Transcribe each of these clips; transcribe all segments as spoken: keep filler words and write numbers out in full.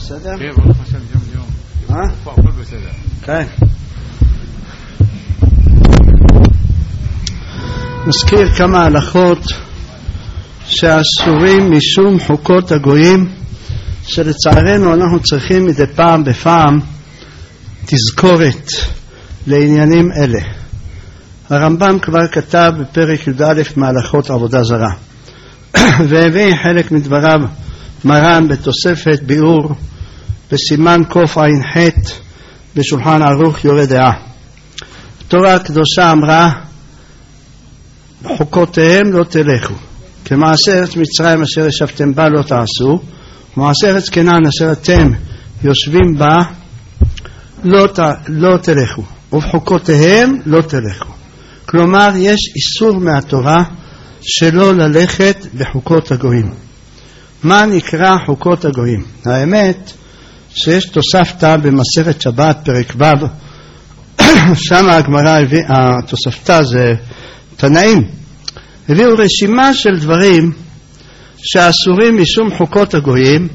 בסדר? כן, ברוך השם, יום יום. אה? הכל בסדר. כן. נזכיר כמה הלכות שאסורים משום חוקות הגויים, שלצערנו אנחנו צריכים מדי פעם בפעם תזכורת לעניינים אלה. הרמב"ם כבר כתב בפרק י"א מהלכות עבודה זרה, והביא חלק מדבריו מרן בתוספת ביאור בסימן קע"ח בשולחן ערוך יורה דעה. התורה הקדושה אמרה, חוקותיהם לא תלכו, כמעשה ארץ מצרים אשר ישבתם בה לא תעשו, ומעשה ארץ כנען אשר אתם יושבים בה לא, ת, לא תלכו, ובחוקותיהם לא תלכו. כלומר, יש איסור מהתורה שלא ללכת בחוקות הגויים. מה נקרא חוקות הגויים? האמת שיש תוספתא במסכת שבת פרק ו', שם הגמרא הביא, התוספתא זה תנאים, הביאו רשימה של דברים שאסורים משום חוקות הגויים,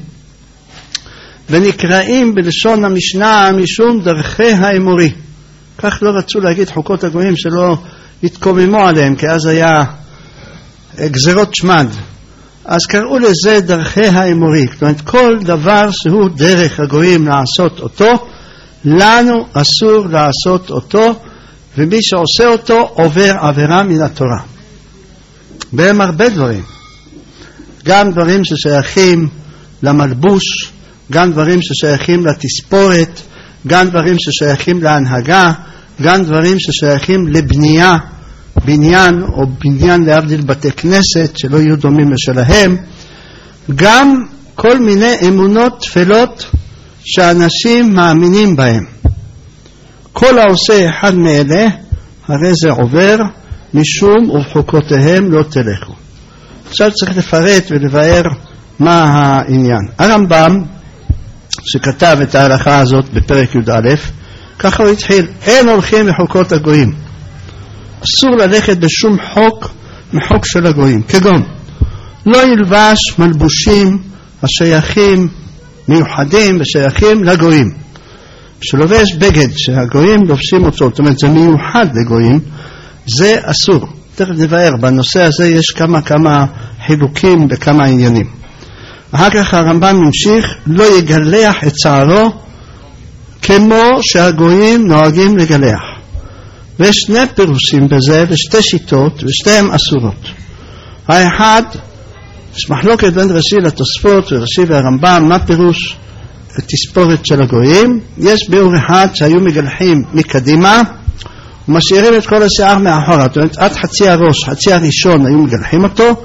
ונקראים בלשון המשנה משום דרכי האמורי. כך לא רצו להגיד חוקות הגויים שלא התקוממו עליהם, כי אז היה גזרות שמד, אז קראו לזה דרכי האמורי. זאת אומרת, כל דבר שהוא דרך הגויים לעשות אותו, לנו אסור לעשות אותו, ומי שעושה אותו עובר עבירה מן התורה. בהם הרבה דברים, גם דברים ששייכים למלבוש, גם דברים ששייכים לתספורת, גם דברים ששייכים להנהגה, גם דברים ששייכים לבנייה, בניין או בניין להבדיל בתי כנסת שלא יהיו דומים לשלהם, גם כל מיני אמונות תפלות שאנשים מאמינים בהם. כל העושה אחד מאלה הרי זה עובר משום ובחוקותיהם לא תלכו. עכשיו צריך לפרט ולבאר מה העניין. הרמב"ם שכתב את ההלכה הזאת בפרק י"א, ככה הוא התחיל, אין הולכים בחוקות הגויים, אסור ללכת בשום חוק מחוק של הגויים, כגון לא ילבש מלבושים השייכים מיוחדים ושייכים לגויים. שלובש בגד שהגויים לובשים אותו, זאת אומרת זה מיוחד לגויים, זה אסור. תכף נבהר, בנושא הזה יש כמה כמה חילוקים בכמה עניינים. אחר כך הרמב"ם ממשיך, לא יגלח את שערו כמו שהגויים נוהגים לגלח. ויש שני פירושים בזה ושתי שיטות, ושתיהן אסורות. האחד, יש מחלוקת בין רש"י לתוספות ורש"י והרמב"ם, מה פירוש תספורת של הגויים? יש ביאור אחד שהיו מגלחים מקדימה ומשאירים את כל השיער מאחורה, זאת אומרת עד חצי הראש, חצי הראשון היו מגלחים אותו,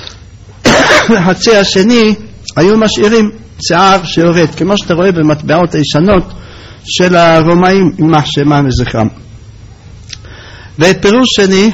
וחצי השני היו משאירים שיער שיורד, כמו שאתה רואה במטבעות הישנות של הרומאים, יימח שמם וזכרם. ופירוש שני,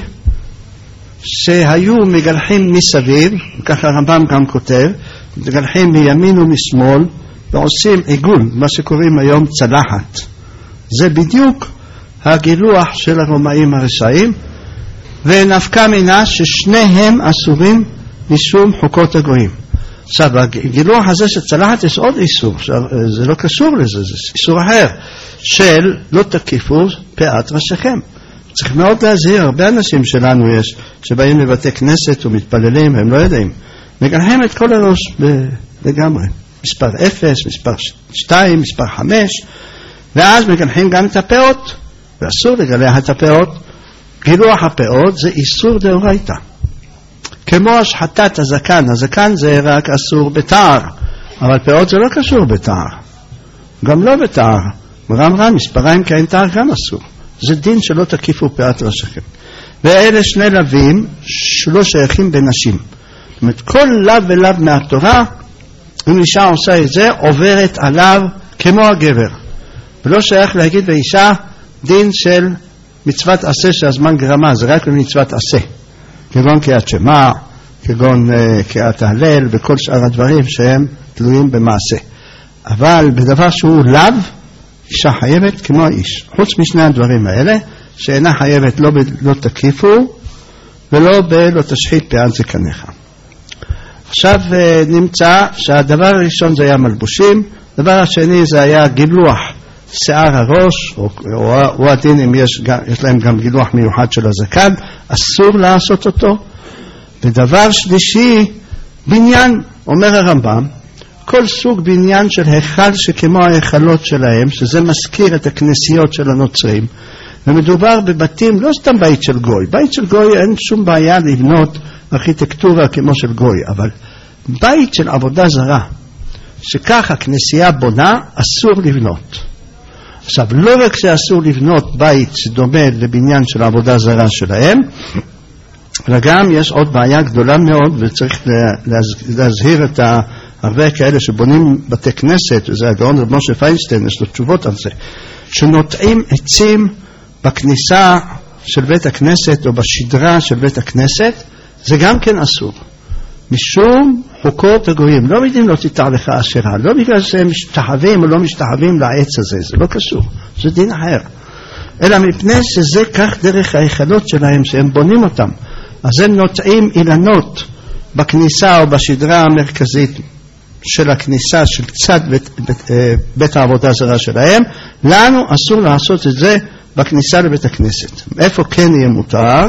שהיו מגלחים מסביב, ככה הרמב"ם גם כותב, מגלחים מימין ומשמאל, ועושים עיגול, מה שקוראים היום צלחת. זה בדיוק הגילוח של הרומאים הרשעים, ונפקא מינה ששניהם אסורים משום חוקות הגויים. עכשיו, הגילוח הזה של צלחת יש עוד איסור, זה לא קשור לזה, זה איסור אחר, של לא תקיפו פאת ראשיכם. צריך מאוד להזהיר, הרבה אנשים שלנו יש, שבאים לבתי כנסת ומתפללים, הם לא יודעים, מגלחים את כל הראש לגמרי. מספר אפס, מספר שתיים, מספר חמש, ואז מגלחים גם את הפאות, ואסור לגלח את הפאות. גילוח הפאות זה איסור דאורייתא. כמו השחטת הזקן, הזקן זה רק אסור בתער, אבל פאות זה לא קשור בתער, גם לא בתער. רמר"ם, מספריים כאין תער גם אסור. זה דין שלא תקיפו פאת ראשיכם. ואלה שני לווים שלא שייכים בנשים. זאת אומרת, כל לב ולב מהתורה, אם אישה עושה את זה, עוברת עליו כמו הגבר. ולא שייך להגיד באישה דין של מצוות עשה שהזמן גרמה, זה רק למצוות עשה. כגון קריאת שמע, כגון uh, קריאת ההלל וכל שאר הדברים שהם תלויים במעשה. אבל בדבר שהוא לאו, אישה חייבת כמו האיש. חוץ משני הדברים האלה, שאינה חייבת לא, ב, לא תקיפו ולא בלא תשחית פאת זקניך. עכשיו נמצא שהדבר הראשון זה היה מלבושים, דבר השני זה היה גילוח שיער הראש, או, או, או הדין אם יש, יש להם גם גילוח מיוחד של הזקן, אסור לעשות אותו. ודבר שלישי, בניין, אומר הרמב"ם, כל סוג בניין של היכל שכמו ההיכלות שלהם, שזה מזכיר את הכנסיות של הנוצרים, ומדובר בבתים, לא סתם בית של גוי, בית של גוי אין שום בעיה לבנות ארכיטקטורה כמו של גוי, אבל בית של עבודה זרה, שכך הכנסייה בונה, אסור לבנות. עכשיו, לא רק שאסור לבנות בית שדומה לבניין של עבודה זרה שלהם, אלא גם יש עוד בעיה גדולה מאוד, וצריך להזהיר את הרבה כאלה שבונים בתי כנסת, וזה הגאון רב משה פיינשטיין, יש לו תשובות על זה, שנוטעים עצים בכניסה של בית הכנסת או בשדרה של בית הכנסת, זה גם כן אסור. משום חוקות הגויים, לא יודעים לא תיתר לך אשרה, לא בגלל שהם משתחווים או לא משתחווים לעץ הזה, זה לא קשור, זה דין אחר. אלא מפני שזה כך דרך ההיכלות שלהם שהם בונים אותם. אז הם נוטעים אילנות בכניסה או בשדרה המרכזית של הכניסה של צד בית, בית, בית העבודה זרה שלהם. לנו אסור לעשות את זה בכניסה לבית הכנסת. איפה כן יהיה מותר?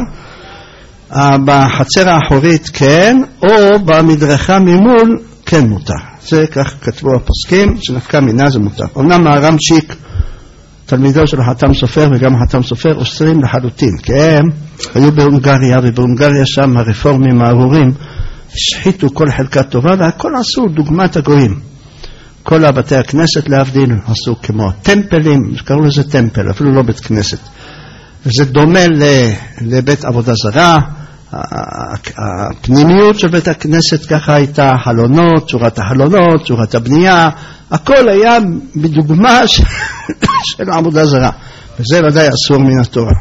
בחצר האחורית כן, או במדרכה ממול כן מותר. זה כך כתבו הפוסקים, שנפקא מינה זה מותר. אמנם הרמשיק, תלמידו של החתם סופר וגם החתם סופר אוסרים לחלוטין, כי הם היו בהונגריה, ובהונגריה שם הרפורמים הארורים השחיתו כל חלקה טובה, והכל עשו דוגמת הגויים. כל הבתי הכנסת להבדיל עשו כמו טמפלים, קראו לזה טמפל, אפילו לא בית כנסת. וזה דומה לבית עבודה זרה. הפנימיות של בית הכנסת ככה הייתה חלונות, צורת החלונות, צורת הבנייה, הכל היה בדוגמה של עבודה זרה, וזה ודאי אסור מן התורה.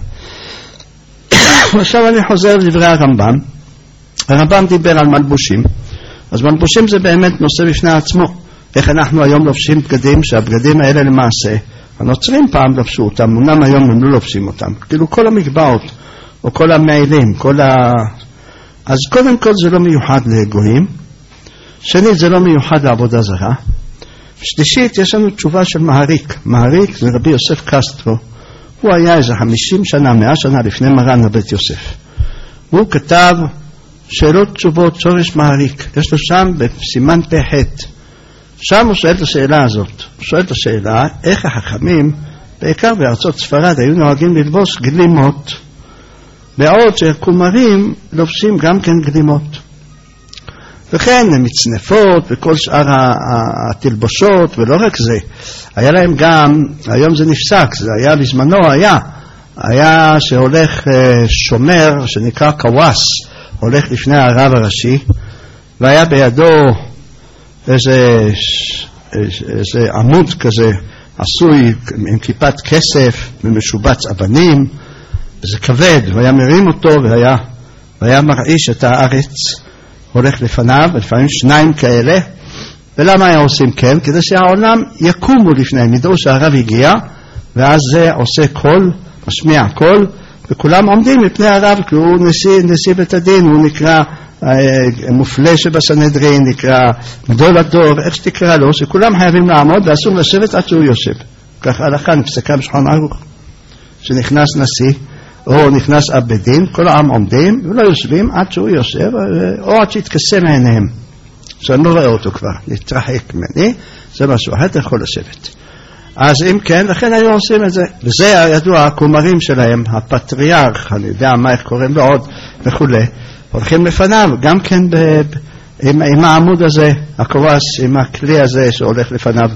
עכשיו אני חוזר לדברי הרמב"ם. הרמב"ם דיבר על מלבושים, אז מלבושים זה באמת נושא בפני עצמו. איך אנחנו היום לובשים בגדים, שהבגדים האלה למעשה הנוצרים פעם לבשו אותם, אמנם היום הם לא לובשים אותם, כאילו כל המגבעות או כל המעילים, כל ה... אז קודם כל זה לא מיוחד לגויים, שנית זה לא מיוחד לעבודה זרה, שלישית יש לנו תשובה של מהריק. מהריק זה רבי יוסף קסטרו, הוא היה איזה חמישים שנה, מאה שנה לפני מרן הבית יוסף, הוא כתב שאלות תשובות שורש מהריק, יש לו שם בסימן פחת, שם הוא שואל את השאלה הזאת, הוא שואל את השאלה איך החכמים בעיקר בארצות ספרד היו נוהגים ללבוש גלימות, בעוד שהכומרים לובשים גם כן גלימות, וכן מצנפות וכל שאר התלבושות. ולא רק זה, היה להם גם, היום זה נפסק, זה היה בזמנו, היה היה שהולך שומר שנקרא קווס, הולך לפני הרב הראשי, והיה בידו איזה, איזה עמוד כזה עשוי עם כיפת כסף ומשובץ אבנים, וזה כבד, והיה מרים אותו והיה, והיה מרעיש את הארץ, הולך לפניו, ולפעמים שניים כאלה. ולמה היה עושים כן? כדי שהעולם יקומו לפניהם, ידעו שהרב הגיע, ואז זה עושה קול, משמיע קול, וכולם עומדים לפני הרב, כי הוא נשיא, נשיא בית הדין, הוא נקרא אה, מופלה שבסנהדרין, נקרא גדול הדור, איך שתקרא לו, שכולם חייבים לעמוד, ואסור לשבת עד שהוא יושב. כך הלכה נפסקה בשולחן ערוך, שנכנס נשיא, או נכנס אב בית דין, כל העם עומדים, ולא יושבים עד שהוא יושב, או עד שיתכסה מעיניהם. שאני לא רואה אותו כבר, להתרחק ממני, זה משהו, אתה יכול לשבת. אז אם כן, לכן היו עושים את זה. וזה הידוע, הכומרים שלהם, הפטריארך, אני יודע מה איך קוראים לו עוד, וכו'. הולכים לפניו, גם כן ב, עם, עם העמוד הזה, הקורס, עם הכלי הזה שהולך לפניו.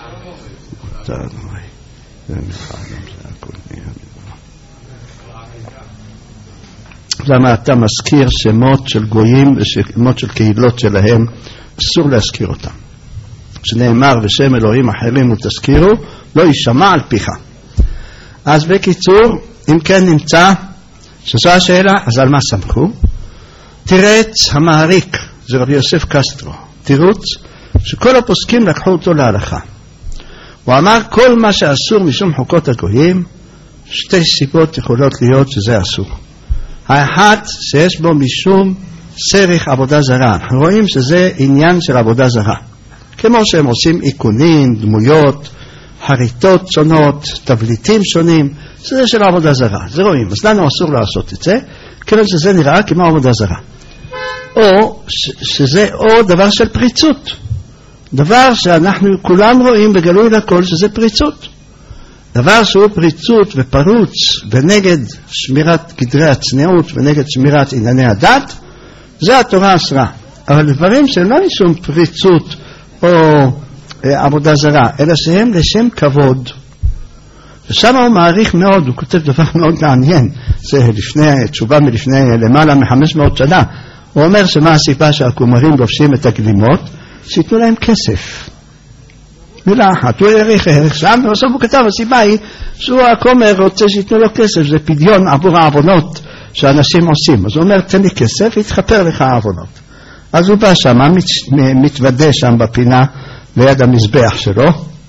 למה אתה מזכיר שמות של גויים ושמות של קהילות שלהם, אסור להזכיר אותם. שנאמר בשם אלוהים אחרים ותזכירו, לא יישמע על פיך. אז בקיצור, אם כן נמצא שזו השאלה, אז על מה סמכו? תירץ המעריק, זה רבי יוסף קסטרו, תירוץ שכל הפוסקים לקחו אותו להלכה. הוא אמר כל מה שאסור משום חוקות הגויים, שתי סיבות יכולות להיות שזה אסור. האחת שיש בו משום סריך עבודה זרה, אנחנו רואים שזה עניין של עבודה זרה, כמו שהם עושים עיקונים, דמויות, חריטות שונות, תבליטים שונים, זה של עבודה זרה, זה רואים, אז לנו אסור לעשות את זה, כיוון שזה נראה כמו עבודה זרה. או שזה או דבר של פריצות, דבר שאנחנו כולם רואים בגלוי לכל שזה פריצות, דבר שהוא פריצות ופרוץ ונגד שמירת גדרי הצניעות ונגד שמירת ענייני הדת, זה התורה אסרה. אבל דברים שהם לא משום פריצות או אה, עבודה זרה, אלא שהם לשם כבוד. ושם הוא מעריך מאוד, הוא כותב דבר מאוד מעניין, זה לפני, תשובה מלפני למעלה מחמש מאות שנה, הוא אומר שמה הסיבה שהכומרים לובשים את הגלימות, שיתנו להם כסף. מילה אחת, הוא העריך הערך שם, ובסוף הוא כתב, הסיבה היא שהוא הכומר רוצה שיתנו לו כסף, זה פדיון עבור העוונות שאנשים עושים. אז הוא אומר, תן לי כסף, יתחפר לך העוונות. אז הוא בא שם, מתוודה שם בפינה ליד המזבח שלו,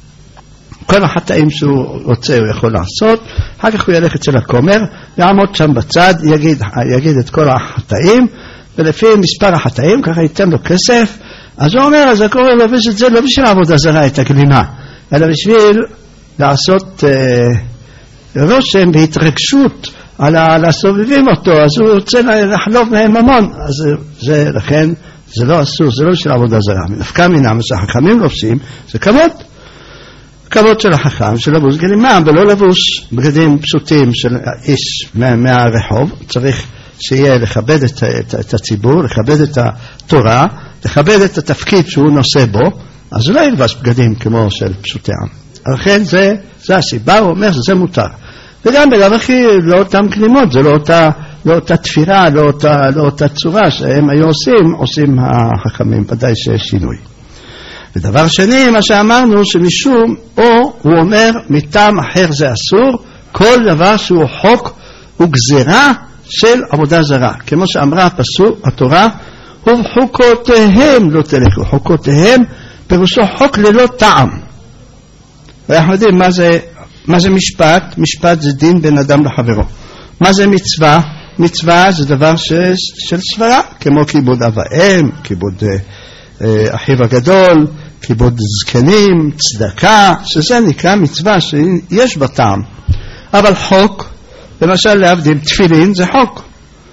כל החטאים שהוא רוצה הוא יכול לעשות, אחר כך הוא ילך אצל הכומר, יעמוד שם בצד, יגיד, יגיד את כל החטאים, ולפי מספר החטאים, ככה ייתן לו כסף. אז הוא אומר, אז הכומר לובש את זה לא בשביל עבודה זרה, את הגלימה, אלא בשביל לעשות אה, רושם והתרגשות על, על הסובבים אותו, אז הוא רוצה לחלוב מהם המון, אז זה, לכן זה לא אסור, זה לא בשביל עבודה זרה. מנפקא מינה, מה שהחכמים לובשים, זה כבוד. כבוד של החכם, של לבוש גלימה, ולא לבוש בגדים פשוטים של איש מה, מהרחוב. צריך שיהיה לכבד את, את, את הציבור, לכבד את התורה, לכבד את התפקיד שהוא נושא בו, אז לא ילבש בגדים כמו של פשוטי עם. לכן זה, זה הסיבה, הוא אומר שזה מותר. וגם בלב הכי לא אותם גלימות, זה לא אותה, לא אותה תפירה, לא אותה, לא אותה צורה שהם היו עושים, עושים החכמים, ודאי שיש שינוי. ודבר שני, מה שאמרנו, שמשום, או הוא אומר, מטעם אחר זה אסור, כל דבר שהוא חוק הוא גזירה של עבודה זרה. כמו שאמרה הפסוק, התורה, ובחוקותיהם לא תלכו, חוקותיהם פירושו חוק ללא טעם. ואנחנו יודעים מה זה, מה זה משפט? משפט זה דין בין אדם לחברו. מה זה מצווה? מצווה זה דבר ש, של סברה, כמו כיבוד אב ואם, כיבוד אה, אחיו הגדול, כיבוד זקנים, צדקה, שזה נקרא מצווה שיש בה טעם. אבל חוק, למשל להבדיל תפילין זה חוק,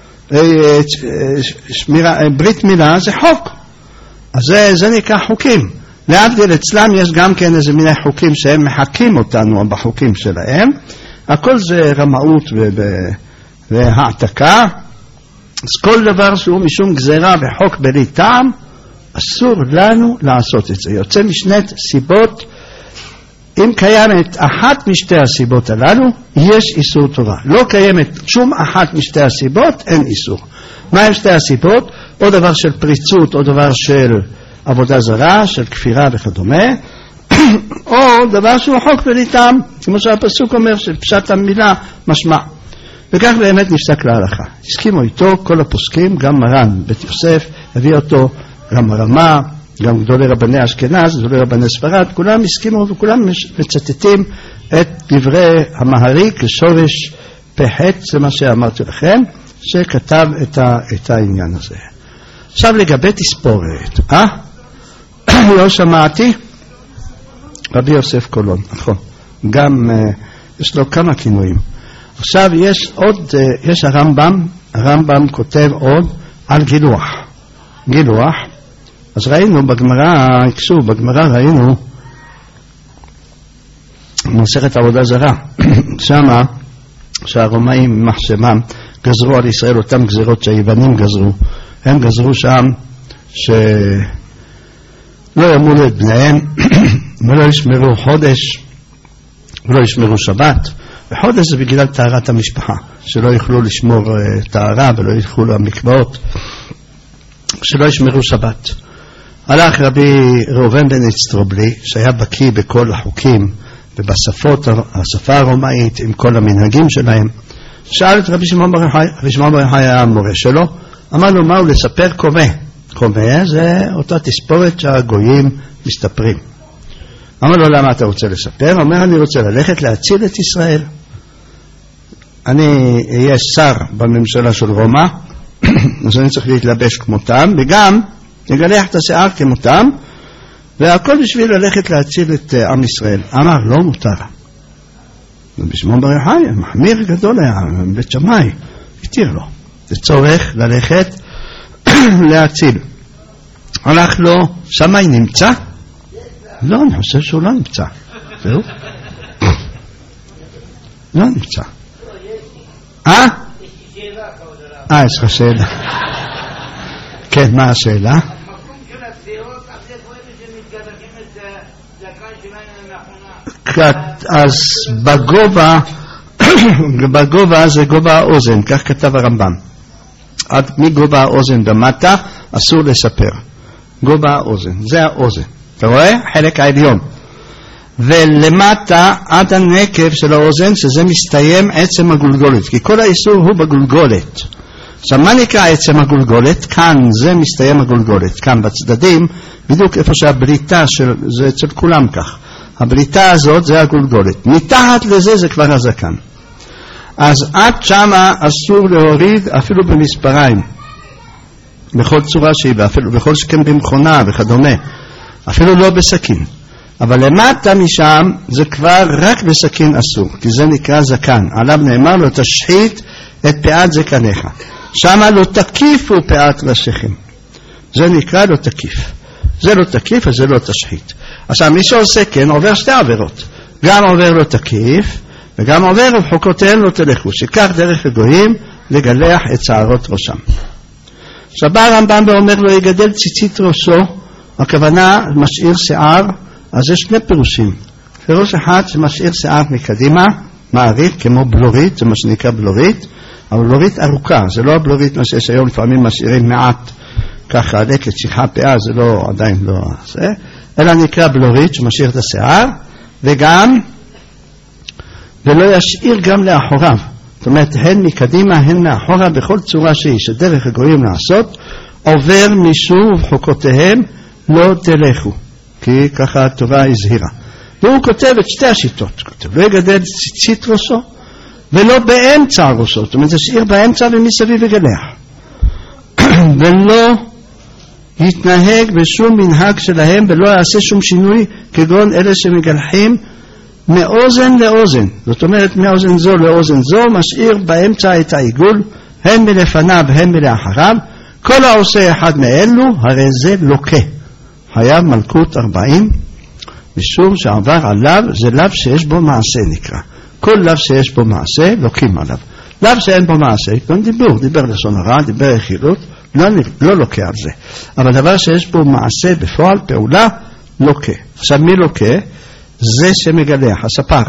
שמירה, ברית מילה זה חוק, אז זה, זה נקרא חוקים. להבדיל אצלם יש גם כן איזה מיני חוקים שהם מחקים אותנו בחוקים שלהם, הכל זה רמאות והעתקה. אז כל דבר שהוא משום גזירה וחוק בלי טעם, אסור לנו לעשות את זה. יוצא משנת סיבות, אם קיימת אחת משתי הסיבות הללו, יש איסור תורה. לא קיימת שום אחת משתי הסיבות, אין איסור. מה הם שתי הסיבות? או דבר של פריצות, או דבר של עבודה זרה, של כפירה וכדומה, או דבר שהוא חוק בלי טעם, כמו שהפסוק אומר, שפשט המילה משמע. וכך באמת נפסק להלכה. הסכימו איתו כל הפוסקים, גם מרן בית יוסף, הביא אותו גם רמה, גם גדולי רבני אשכנז, גדולי רבני ספרד, כולם הסכימו וכולם מצטטים את דברי המהרי כשורש פחת, זה מה שאמרתי לכם, שכתב את, ה, את העניין הזה. עכשיו לגבי תספורת, אה? לא שמעתי? רבי יוסף קולון, נכון. גם uh, יש לו כמה כינויים. עכשיו יש עוד, uh, יש הרמב"ם, הרמב"ם כותב עוד על גילוח. גילוח. אז ראינו בגמרא, הקשו, בגמרא ראינו מסכת עבודה זרה. שמה שהרומאים מחשבם גזרו על ישראל אותם גזירות שהיוונים גזרו. הם גזרו שם שלא ימולו את בניהם ולא ישמרו חודש ולא ישמרו שבת. וחודש זה בגלל טהרת המשפחה, שלא יוכלו לשמור טהרה ולא יוכלו למקוואות, שלא ישמרו שבת. הלך רבי ראובן בן אצטרובלי, שהיה בקיא בכל החוקים ובשפות, השפה הרומאית עם כל המנהגים שלהם, שאל את רבי שמעון בר יוחאי, רבי שמעון בר יוחאי היה המורה שלו, אמר לו, מה הוא לספר? קומה. קומה זה אותה תספורת שהגויים מסתפרים. אמר לו, למה אתה רוצה לספר? הוא אומר, אני רוצה ללכת להציל את ישראל. אני אהיה שר בממשלה של רומא, אז אני צריך להתלבש כמותם, וגם נגלח את השיער כמותם, והכל בשביל ללכת להציל את עם ישראל. אמר, לא מותר. ובשמעון בר יוחאי, מחמיר גדול היה, בית שמאי, התיר לו. זה צורך ללכת להציל. הלך לו, שמאי נמצא? לא, אני חושב שהוא לא נמצא. זהו? לא נמצא. אה? אה, יש לך שאלה. כן, מה השאלה? אז בגובה, בגובה זה גובה האוזן, כך כתב הרמב"ם. עד מגובה האוזן במטה אסור לספר. גובה האוזן, זה האוזן. אתה רואה? חלק העליון. ולמטה עד הנקב של האוזן, שזה מסתיים עצם הגולגולת, כי כל האיסור הוא בגולגולת. עכשיו מה נקרא עצם הגולגולת? כאן זה מסתיים הגולגולת, כאן בצדדים, בדיוק איפה שהבריטה של, זה אצל כולם כך. הבריטה הזאת זה הגולגולת. מתחת לזה זה כבר הזקן. אז עד שמה אסור להוריד אפילו במספריים. בכל צורה שהיא, ואפילו בכל שכן במכונה וכדומה. אפילו לא בסכין. אבל למטה משם זה כבר רק בסכין אסור, כי זה נקרא זקן. עליו נאמר לו תשחית את פאת זקניך. שמה לא תקיפו פאת ראשיכם. זה נקרא לא תקיף. זה לא תקיף, אז זה לא תשחית. עכשיו מי שעושה כן עובר שתי עבירות. גם עובר לא תקיף, וגם עובר ובחוקותיהם לא תלכו. שכך דרך הגויים לגלח את שערות ראשם. עכשיו בא הרמב"ם ואומר לו יגדל ציצית ראשו, הכוונה משאיר שיער. אז יש שני פירושים. פירוש אחד שמשאיר שיער מקדימה, מעריך כמו בלורית, זה מה שנקרא בלורית, אבל בלורית ארוכה, זה לא הבלורית מה שיש היום, לפעמים משאירים מעט ככה דקת שיחה פאה, זה לא, עדיין לא זה, אלא נקרא בלורית שמשאיר את השיער, וגם, ולא ישאיר גם לאחוריו, זאת אומרת, הן מקדימה, הן מאחורה, בכל צורה שהיא, שדרך הגויים לעשות, עובר משום ובחוקותיהם לא תלכו. כי ככה התורה הזהירה. והוא כותב את שתי השיטות. הוא כותב, לא יגדל ציצית ראשו, ולא באמצע ראשו. זאת אומרת, זה שעיר באמצע ומסביב וגלח. ולא יתנהג בשום מנהג שלהם, ולא יעשה שום שינוי, כגון אלה שמגלחים מאוזן לאוזן. זאת אומרת, מאוזן זו לאוזן זו, משאיר באמצע את העיגול, הן מלפניו, הן מלאחריו. כל העושה אחד מאלו, הרי זה לוקה. חייב מלכות ארבעים, משום שעבר עליו זה לאו שיש בו מעשה נקרא. כל לאו שיש בו מעשה לוקים עליו. לאו שאין בו מעשה, כאן דיבור, דיבר לשון הרע, דיבר רכילות, לא, לא לוקה על זה. אבל דבר שיש בו מעשה בפועל, פעולה, לוקה. עכשיו מי לוקה? זה שמגלח, הספר.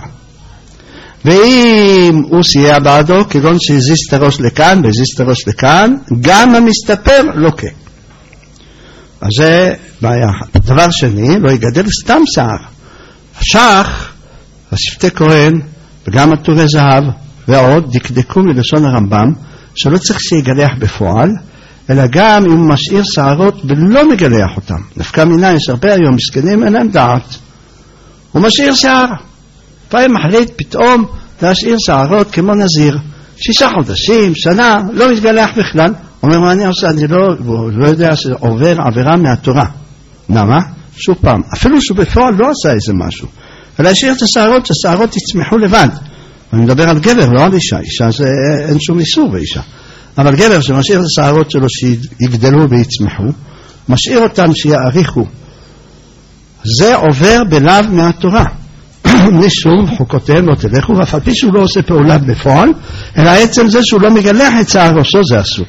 ואם הוא סייע בעדו, כגון שהזיז את הראש לכאן והזיז את הראש לכאן, גם המסתפר לוקה. אז זה בעיה אחת. דבר שני, לא יגדל סתם שיער. שח, השפטי כהן, וגם עטורי זהב, ועוד, דקדקו מלשון הרמב"ם, שלא צריך שיגלח בפועל, אלא גם אם הוא משאיר שערות ולא מגלח אותם. נפקא מינה, יש הרבה היום מסכנים, אין להם דעת. הוא משאיר שיער. פעם מחליט פתאום להשאיר שערות כמו נזיר. שישה חודשים, שנה, לא מתגלח בכלל. אומר מה אני עושה, אני לא, לא יודע שעובר עבירה מהתורה. למה? שוב פעם, אפילו שהוא בפועל לא עשה איזה משהו. ולהשאיר את השערות, שהשערות יצמחו לבד. אני מדבר על גבר, לא על אישה. אישה זה אין שום איסור באישה. אבל גבר שמשאיר את השערות שלו שיגדלו ויצמחו, משאיר אותם שיעריכו. זה עובר בלב מהתורה. משום חוקותיהם לא תלכו, ואף על פי שהוא לא עושה פעולה בפועל, אלא עצם זה שהוא לא מגלח את שער ראשו, זה אסור.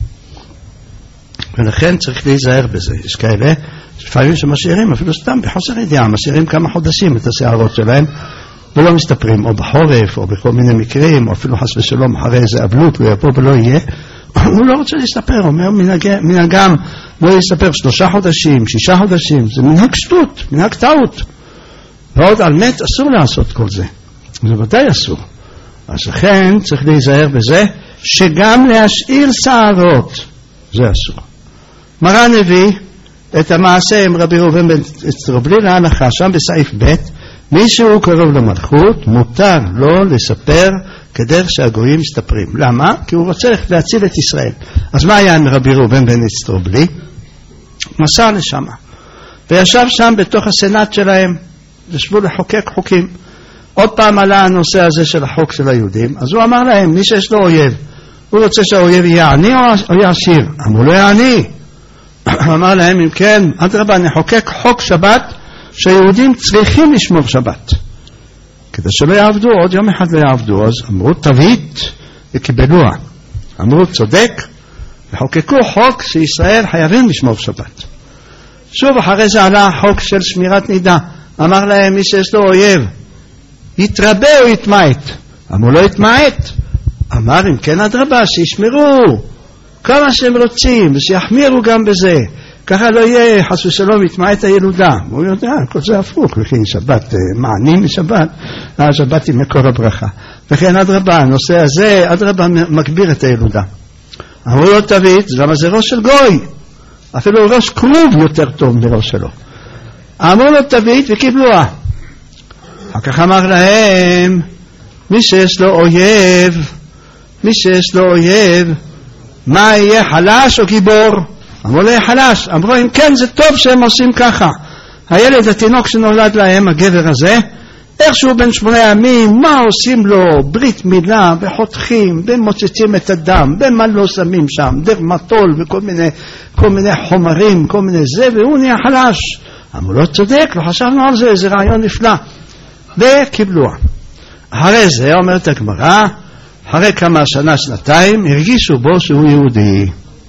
ולכן צריך להיזהר בזה. יש כאלה לפעמים שמשאירים, אפילו סתם בחוסר ידיעה, משאירים כמה חודשים את השערות שלהם, ולא מסתפרים, או בחורף, או בכל מיני מקרים, או אפילו חס ושלום, אחרי איזה אבלות, הוא יבוא ולא יהיה. הוא לא רוצה להסתפר, הוא אומר, מנהגם לא יסתפר שלושה חודשים, שישה חודשים, זה מנהג שטות, מנהג טעות. ועוד על מת אסור לעשות כל זה. זה ודאי אסור. אז לכן צריך להיזהר בזה, שגם להשאיר שערות, זה אסור. מרן הביא את המעשה עם רבי ראובן בן אסטרובלי להלכה, שם בסעיף ב', מי שהוא קרוב למלכות, מותר לו לספר כדרך שהגויים מסתפרים. למה? כי הוא רוצה להציל את ישראל. אז מה היה עם רבי ראובן בן אסטרובלי? מסע לשם. וישב שם בתוך הסנאט שלהם, ישבו לחוקק חוקים. עוד פעם עלה הנושא הזה של החוק של היהודים, אז הוא אמר להם, מי שיש לו אויב, הוא רוצה שהאויב יהיה עני או יהיה עשיר? אמרו לו, יהיה עני. אמר להם, אם כן, אדרבה, נחוקק חוק שבת, שהיהודים צריכים לשמור שבת. כדי שלא יעבדו, עוד יום אחד לא יעבדו, אז אמרו, תווית, וקיבלוה. אמרו, צודק, וחוקקו חוק שישראל חייבים לשמור שבת. שוב אחרי זה עלה החוק של שמירת נידה. אמר להם, מי שיש לו אויב, יתרבה או יתמעט? אמרו לא יתמעט. אמר אם כן אדרבה, שישמרו כמה שהם רוצים ושיחמירו גם בזה, ככה לא יהיה חס ושלום יתמעט הילודה. הוא יודע, כל זה הפוך, וכן שבת מענים משבת, השבת היא מקור הברכה, וכן אדרבה, הנושא הזה אדרבה מגביר את הילודה. אמרו לו תווית, למה זה ראש של גוי, אפילו ראש כרוב יותר טוב מראש שלו. אמרו לו תווית וקיבלוה. אחר כך אמר להם, מי שיש לו אויב, מי שיש לו אויב, מה יהיה, חלש או גיבור? אמרו לו חלש. אמרו אם כן זה טוב שהם עושים ככה. הילד התינוק שנולד להם, הגבר הזה, איכשהו בן שמונה ימים, מה עושים לו? ברית מילה, וחותכים, ומוצצים את הדם, ומה לא שמים שם, דרמטול וכל מיני, כל מיני חומרים, כל מיני זה, והוא נהיה חלש. אמרו לו צודק, לא חשבנו על זה, זה רעיון נפלא. וקיבלו. אחרי זה אומרת הגמרא, אחרי כמה שנה שנתיים הרגישו בו שהוא יהודי.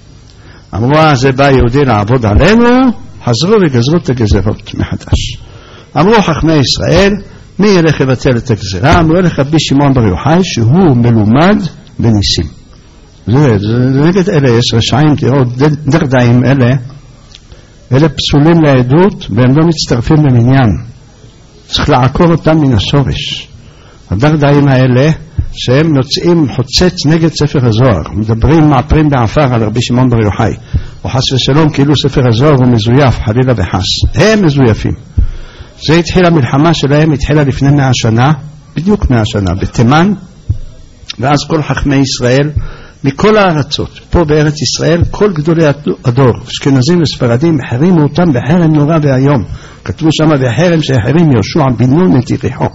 אמרו זה בא יהודי לעבוד עלינו, חזרו וגזרו את הגזרות מחדש. אמרו חכמי ישראל, מי ילך לבטל את הגזרה? אמרו ילך רבי שמעון בר יוחאי שהוא מלומד בניסים. זה, זה נגד אלה יש רשעים, תראו דרדאים אלה, אלה פסולים לעדות והם לא מצטרפים למניין. צריך לעקור אותם מן השורש. הדרדאים האלה שהם יוצאים חוצץ נגד ספר הזוהר, מדברים מעפרים בעפר על רבי שמעון בר יוחאי, או חס ושלום כאילו ספר הזוהר הוא מזויף, חלילה וחס. הם מזויפים. זה התחילה המלחמה שלהם, התחילה לפני מאה שנה, בדיוק מאה שנה, בתימן, ואז כל חכמי ישראל מכל הארצות, פה בארץ ישראל, כל גדולי הדור, אשכנזים וספרדים, החרימו אותם בחרם נורא והיום. כתבו שם בחרם שהחרים יהושע בן נון את יריחו.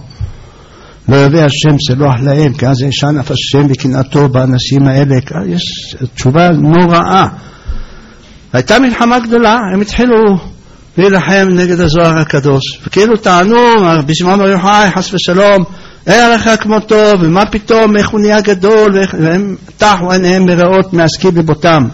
לא יביא השם סלוח להם, כי אז ישן אף השם וקנאתו באנשים האלה. יש תשובה נוראה. הייתה מלחמה גדולה, הם התחילו להילחם נגד הזוהר הקדוש, וכאילו טענו, רבי שמעון בר יוחאי, חס ושלום, אין לך כמותו, ומה פתאום, איך הוא נהיה גדול, והם תחו עיניהם מראות מעסקים לבותם.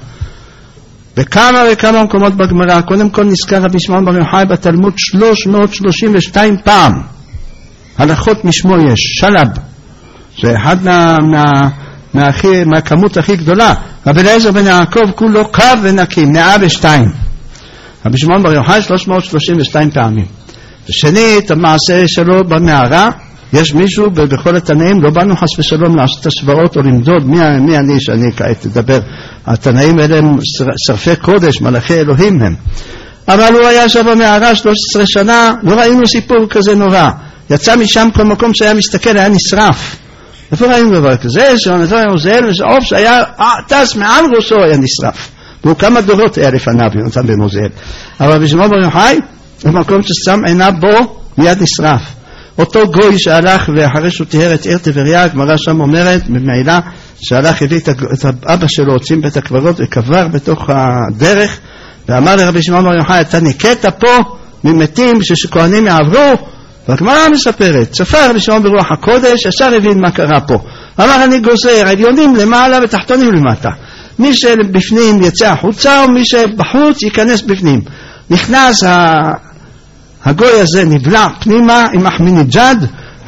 וכמה וכמה מקומות בגמרא, קודם כל נזכר רבי שמעון בר יוחאי בתלמוד שלוש מאות שלושים ושתיים פעם. הלכות משמו יש, שלב. זה אחד מה, מה, מה, מה, מהכמות הכי גדולה. רבי אליעזר בן יעקב כולו קו ונקי, מאה ושתיים. רבי שמעון בר יוחאי שלוש מאות שלושים ושתיים פעמים. ושנית, המעשה שלו במערה, יש מישהו בכל התנאים, לא באנו חס ושלום לעשות השוואות או למדוד מי, מי אני שאני כעת תדבר. התנאים האלה הם שרפי קודש, מלאכי אלוהים הם. אבל הוא היה שם במערה שלוש עשרה שנה, לא ראינו סיפור כזה נורא. יצא משם כל מקום שהיה מסתכל, היה נשרף. איפה ראינו דבר כזה? שעונתן עוזל, ושעוף שהיה טס מעל ראשו היה נשרף. והוא כמה דורות היה לפניו, יונתן בן עוזל. אבל בשמו בר יוחאי, במקום ששם עיניו בו, מיד נשרף. אותו גוי שהלך ואחרי שהוא תיאר את עיר טבריה, הגמרא שם אומרת במעילה שהלך הביא את אבא שלו, הוצאים בית הקברות וקבר בתוך הדרך, ואמר לרבי שמעון בר יוחאי, אתה ניקית פה ממתים שכהנים יעברו? והגמרא מספרת, ספר רבי שמעון ברוח הקודש, ישר הבין מה קרה פה. אמר אני גוזר, עליונים למעלה ותחתונים למטה. מי שבפנים יצא החוצה ומי שבחוץ ייכנס בפנים. נכנס הגוי הזה נבלע פנימה עם אחמדינג'אד,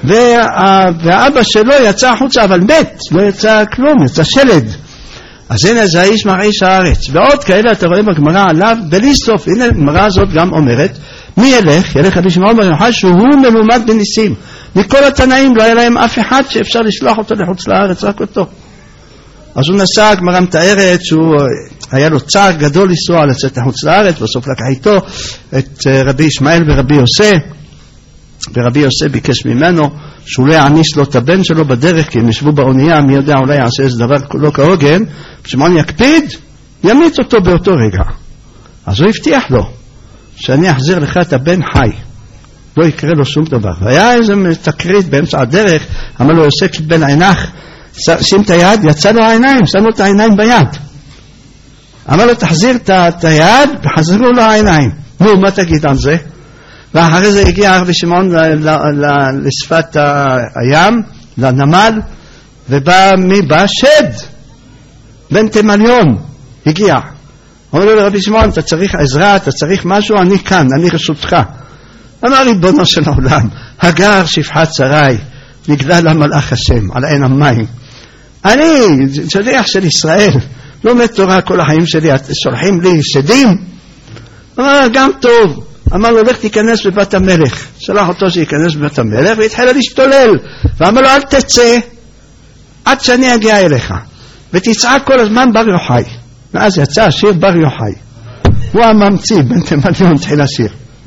והאבא שלו יצא החוצה אבל מת, לא יצא כלום, יצא שלד. אז הנה זה האיש מרעיש הארץ. ועוד כאלה אתה רואה בגמרא עליו בלי סוף. הנה הגמרא הזאת גם אומרת, מי ילך? ילך רבי שמעון בר יוחאי שהוא מלומד בניסים. מכל התנאים לא היה להם אף אחד שאפשר לשלוח אותו לחוץ לארץ, רק אותו. אז הוא נסע, הגמרא מתארת שהוא היה לו צער גדול לנסוע לצאת לחוץ לארץ, בסוף לקח איתו את רבי ישמעאל ורבי יוסי, ורבי יוסי ביקש ממנו שהוא לא יעניש לו את הבן שלו בדרך, כי הם ישבו באונייה, מי יודע אולי יעשה איזה דבר לא כהוגן, שמעון יקפיד, ימיץ אותו באותו רגע. אז הוא הבטיח לו שאני אחזיר לך את הבן חי, לא יקרה לו שום דבר. והיה איזה תקרית באמצע הדרך, אמר לו יוסף קיבל עינך, שים את היד, יצא לו העיניים, שם לו את העיניים ביד. אמר לו תחזיר את היד, וחזרו לו העיניים. נו, מה תגיד על זה? ואחרי זה הגיע רבי שמעון לשפת הים, לנמל, ובא מי בא? שד, בן תימניון, הגיע. אמר לו לרבי שמעון, אתה צריך עזרה, אתה צריך משהו, אני כאן, אני רשותך. אמר ריבונו של העולם, הגר שפחת שרי, בגלל המלאך השם, על עין המים. אני, שליח של ישראל, לומד תורה כל החיים שלי, שולחים לי שדים? אמר, גם טוב. אמר לו, לך תיכנס בבת המלך. שלח אותו שיכנס בבת המלך, והתחיל להשתולל. ואמר לו, אל תצא, עד שאני אגיע אליך. ותצעק כל הזמן בר יוחאי. ואז יצא השיר בר יוחאי. הוא הממציא, בן תימניון התחיל השיר.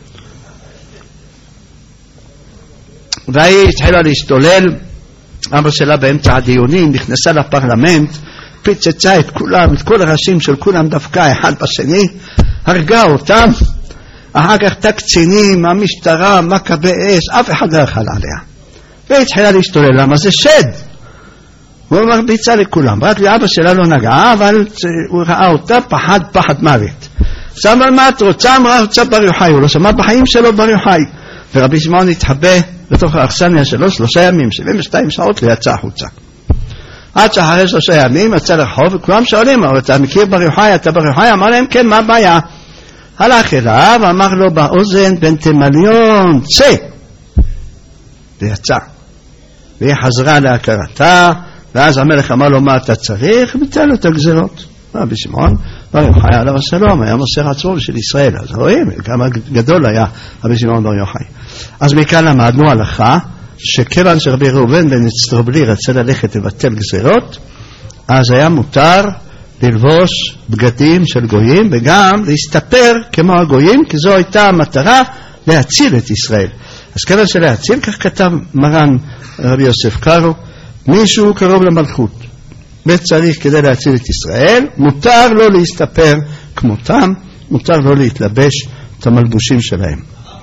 והיא התחילה להשתולל, אבא שלה באמצע הדיונים, נכנסה לפרלמנט, פיצצה את כולם, את כל הראשים של כולם דווקא אחד בשני, הרגה אותם, אחר כך את הקצינים, המשטרה, מכבי אש, אף אחד לא יכל עליה. והיא התחילה להשתולל, למה זה שד? הוא מרביצה לכולם, רק לאבא שלה לא נגעה, אבל הוא ראה אותה, פחד, פחד מוות. שמע מה את רוצה? אמרה, רוצה בר יוחאי, הוא לא שמע בחיים שלו בר יוחאי. ורבי שמעון התחבא בתוך האכסניה שלו שלושה ימים, שבעים ושתיים שעות ליצא החוצה. עד שאחרי שלושה ימים יצא לרחוב, וכולם שואלים, אתה מכיר בר יוחאי? אתה בר יוחאי? אמר להם, כן, מה הבעיה? הלך אליו, אמר לו באוזן, בן תימניון, צא! ויצא. והיא חזרה להכרתה, ואז המלך אמר לו, מה אתה צריך? וביטל לו את הגזירות. רבי שמעון, בר יוחאי עליו השלום, היה מוסר עצמו של ישראל. אז רואים, כמה גדול היה רבי שמעון בר יוחאי. אז מכאן למדנו הלכה, שכיוון שרבי ראובן בן אצטרבלי רצה ללכת לבטל גזירות, אז היה מותר ללבוש בגדים של גויים, וגם להסתפר כמו הגויים, כי זו הייתה המטרה להציל את ישראל. אז כיוון שלהציל, כך כתב מרן רבי יוסף קארו, מישהו קרוב למלכות, וצריך כדי להציל את ישראל, מותר לו להסתפר כמותם, מותר לו להתלבש את המלבושים שלהם.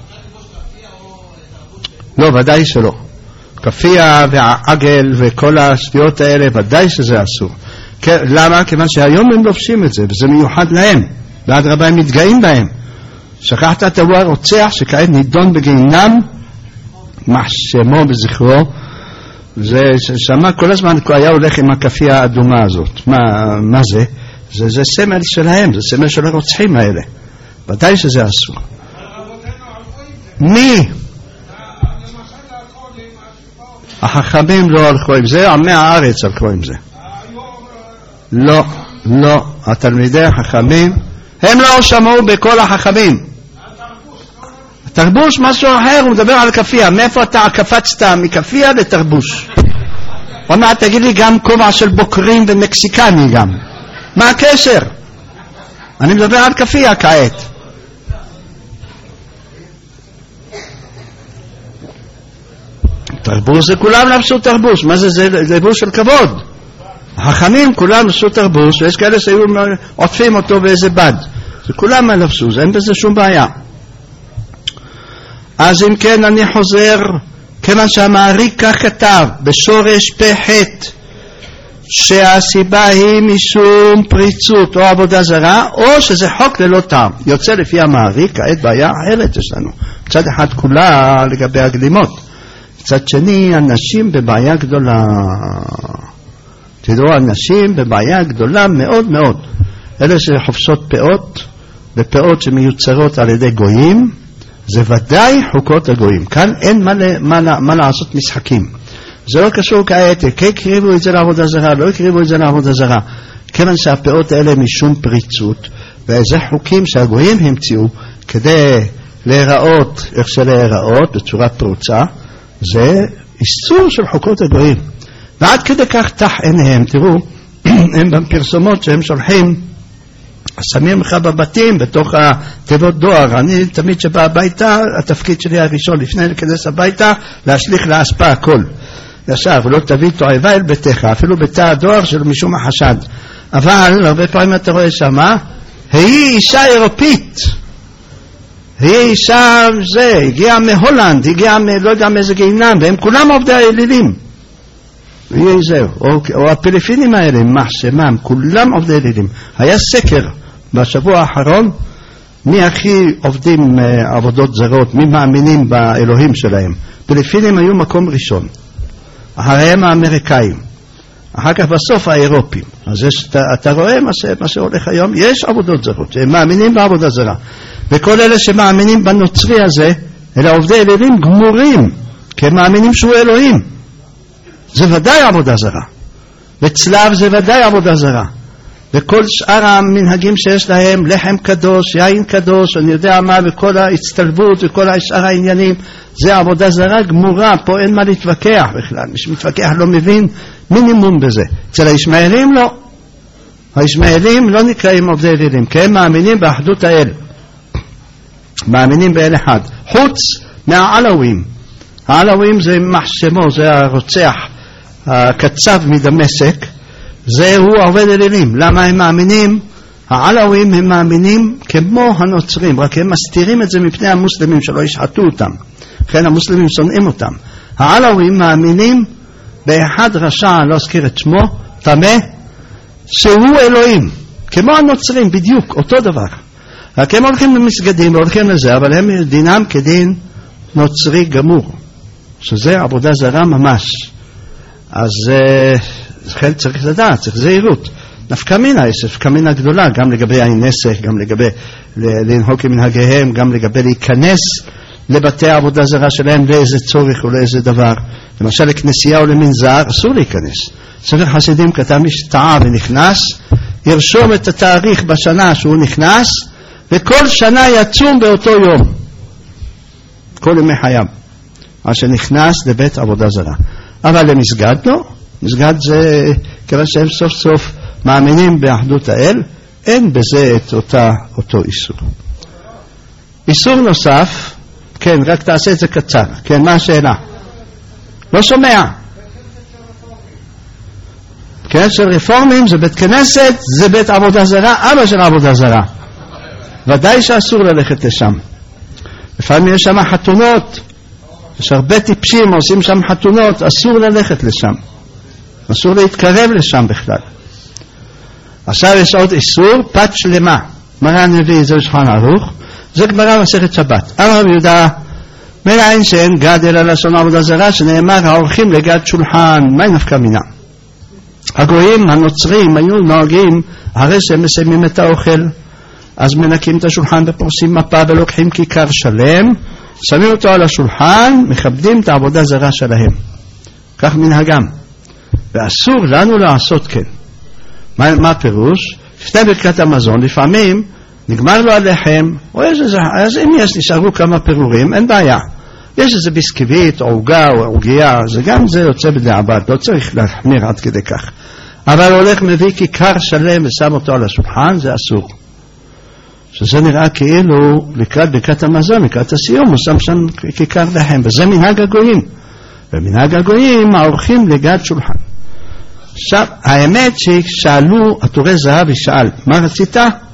לא, ודאי שלא. כפייה והעגל וכל השטויות האלה, ודאי שזה אסור. למה? כיוון שהיום הם לובשים את זה, וזה מיוחד להם, ועד רבה הם מתגאים בהם. שכחת את הוא הרוצח שכעת נידון בגיהינום, מה שמו בזכרו, זה שמה כל הזמן היה הולך עם הכפייה האדומה הזאת. מה, מה זה? זה? זה סמל שלהם, זה סמל של הרוצחים האלה. ודאי שזה אסור. מי? החכמים לא הלכו עם זה, עמי הארץ הלכו עם זה. לא, לא, התלמידי החכמים, הם לא שמעו בכל החכמים. תרבוש משהו אחר, הוא מדבר על כפייה. מאיפה אתה קפצת מכפייה לתרבוש? עוד מעט תגיד לי גם כובע של בוקרים ומקסיקני גם. מה הקשר? אני מדבר על כפייה כעת. תרבוש זה כולם לבשו תרבוש. מה זה? זה לבוש של כבוד. החכמים כולם לבשו תרבוש, ויש כאלה שהיו עוטפים אותו באיזה בד. זה כולם לבשו, זה אין בזה שום בעיה. אז אם כן אני חוזר, כיוון שהמעריק כך כתב בשורש פחת, שהסיבה היא משום פריצות או עבודה זרה, או שזה חוק ללא טעם. יוצא לפי המעריק, כעת בעיה אחרת יש לנו. מצד אחד כולה לגבי הגלימות, מצד שני אנשים בבעיה גדולה. תדעו, אנשים בבעיה גדולה מאוד מאוד. אלה שחופשות פאות, בפאות שמיוצרות על ידי גויים, זה ודאי חוקות הגויים. כאן אין מה, מה, מה לעשות משחקים. זה לא קשור כעת, כי הקריבו את זה לעבודה זרה, לא הקריבו את זה לעבודה זרה. כיוון שהפאות האלה משום פריצות, ואיזה חוקים שהגויים המציאו כדי להיראות, איך שלהיראות, בצורת פרוצה, זה איסור של חוקות הגויים. ועד כדי כך תח עיניהם, תראו, הם בפרסומות שהם שולחים, שמים לך בבתים, בתוך התיבות דואר. אני תמיד שבא הביתה, התפקיד שלי הראשון, לפני להיכנס הביתה, להשליך לאספה הכל. ישר, ולא תביא תועבה אל ביתך, אפילו בתא הדואר של משום החשד. אבל, הרבה פעמים אתה רואה שמה, היא אישה אירופית. היא אישה זה, הגיעה מהולנד, הגיעה מ... לא יודע מאיזה גיהינם, והם כולם עובדי האלילים. ויהיה זהו, או, או הפיליפינים האלה, מחשמם, כולם עובדי אלילים. היה סקר בשבוע האחרון, מי הכי עובדים uh, עבודות זרות, מי מאמינים באלוהים שלהם. פיליפינים היו מקום ראשון, אחריהם האמריקאים, אחר כך בסוף האירופים. אז יש, אתה, אתה רואה מה, ש, מה שהולך היום, יש עבודות זרות, הם מאמינים בעבודה זרה. וכל אלה שמאמינים בנוצרי הזה, אלה עובדי אלילים גמורים, כי הם מאמינים שהוא אלוהים. זה ודאי עבודה זרה. וצלב זה ודאי עבודה זרה. וכל שאר המנהגים שיש להם, לחם קדוש, יין קדוש, אני יודע מה, וכל ההצטלבות וכל שאר העניינים, זה עבודה זרה גמורה, פה אין מה להתווכח בכלל. מי שמתווכח לא מבין מינימום בזה. אצל הישמעאלים לא. הישמעאלים לא נקראים עובדי אלילים, כי הם מאמינים באחדות האל. מאמינים באל אחד. חוץ מהעלווים. העלווים זה מחשמו, זה הרוצח, הקצב מדמשק, זה הוא עובד אלילים. למה הם מאמינים? העלווים הם מאמינים כמו הנוצרים, רק הם מסתירים את זה מפני המוסלמים שלא ישחטו אותם. לכן המוסלמים שונאים אותם. העלווים מאמינים באחד רשע, לא אזכיר את שמו, תמה, שהוא אלוהים. כמו הנוצרים, בדיוק, אותו דבר. רק הם הולכים למסגדים והולכים לזה, אבל הם דינם כדין נוצרי גמור, שזה עבודה זרה ממש. אז לכן צריך לדעת, צריך זהירות. נפקא מינה, יש נפקא מינה גדולה, גם לגבי הנסך, גם לגבי לנהוג כמנהגיהם, גם לגבי להיכנס לבתי העבודה זרה שלהם, לאיזה צורך או לאיזה דבר. למשל לכנסייה או למנזר, אסור להיכנס. ספר חסידים כתב מי שטעה ונכנס, ירשום את התאריך בשנה שהוא נכנס, וכל שנה יצום באותו יום. כל ימי חייו. מה שנכנס לבית עבודה זרה. אבל למסגד לא. מסגד זה, כיוון שהם סוף סוף מאמינים באחדות האל, אין בזה את אותה, אותו איסור. איסור נוסף, כן, רק תעשה את זה קצר. כן, מה השאלה? לא שומע. כן, של רפורמים זה בית כנסת, זה בית עבודה זרה, אבא של עבודה זרה. ודאי שאסור ללכת לשם. לפעמים יש שם חתונות, יש הרבה טיפשים עושים שם חתונות, אסור ללכת לשם. אסור להתקרב לשם בכלל. עכשיו יש עוד איסור, פת שלמה. מרן מביא את זה בשולחן ערוך, זה גמרא מסכת שבת. אמר רבי יהודה, מנין שאין גד אלא לשון עבודה זרה, שנאמר העורכים לגד שולחן, מה נפקא מינה? הגויים הנוצרים היו נוהגים, הרי שהם מסיימים את האוכל, אז מנקים את השולחן ופורסים מפה ולוקחים כיכר שלם, שמים אותו על השולחן, מכבדים את העבודה זרה שלהם. כך מנהגם. ואסור לנו לעשות כן. מה, מה הפירוש? לפני ברכת המזון, לפעמים נגמר לו הלחם, או יש איזה, אז אם יש נשארו כמה פירורים, אין בעיה. יש איזה ביסקוויט, או עוגה, או עוגיה, זה גם זה יוצא בדיעבד, לא צריך להחמיר עד כדי כך. אבל הולך מביא כיכר שלם ושם אותו על השולחן, זה אסור. שזה נראה כאילו לקראת ברכת המזון, לקראת הסיום, הוא שם שם כיכר לחם, וזה מנהג הגויים. ומנהג הגויים העורכים לגד שולחן. עכשיו, האמת ששאלו, התורי זהב ושאל, מה רצית?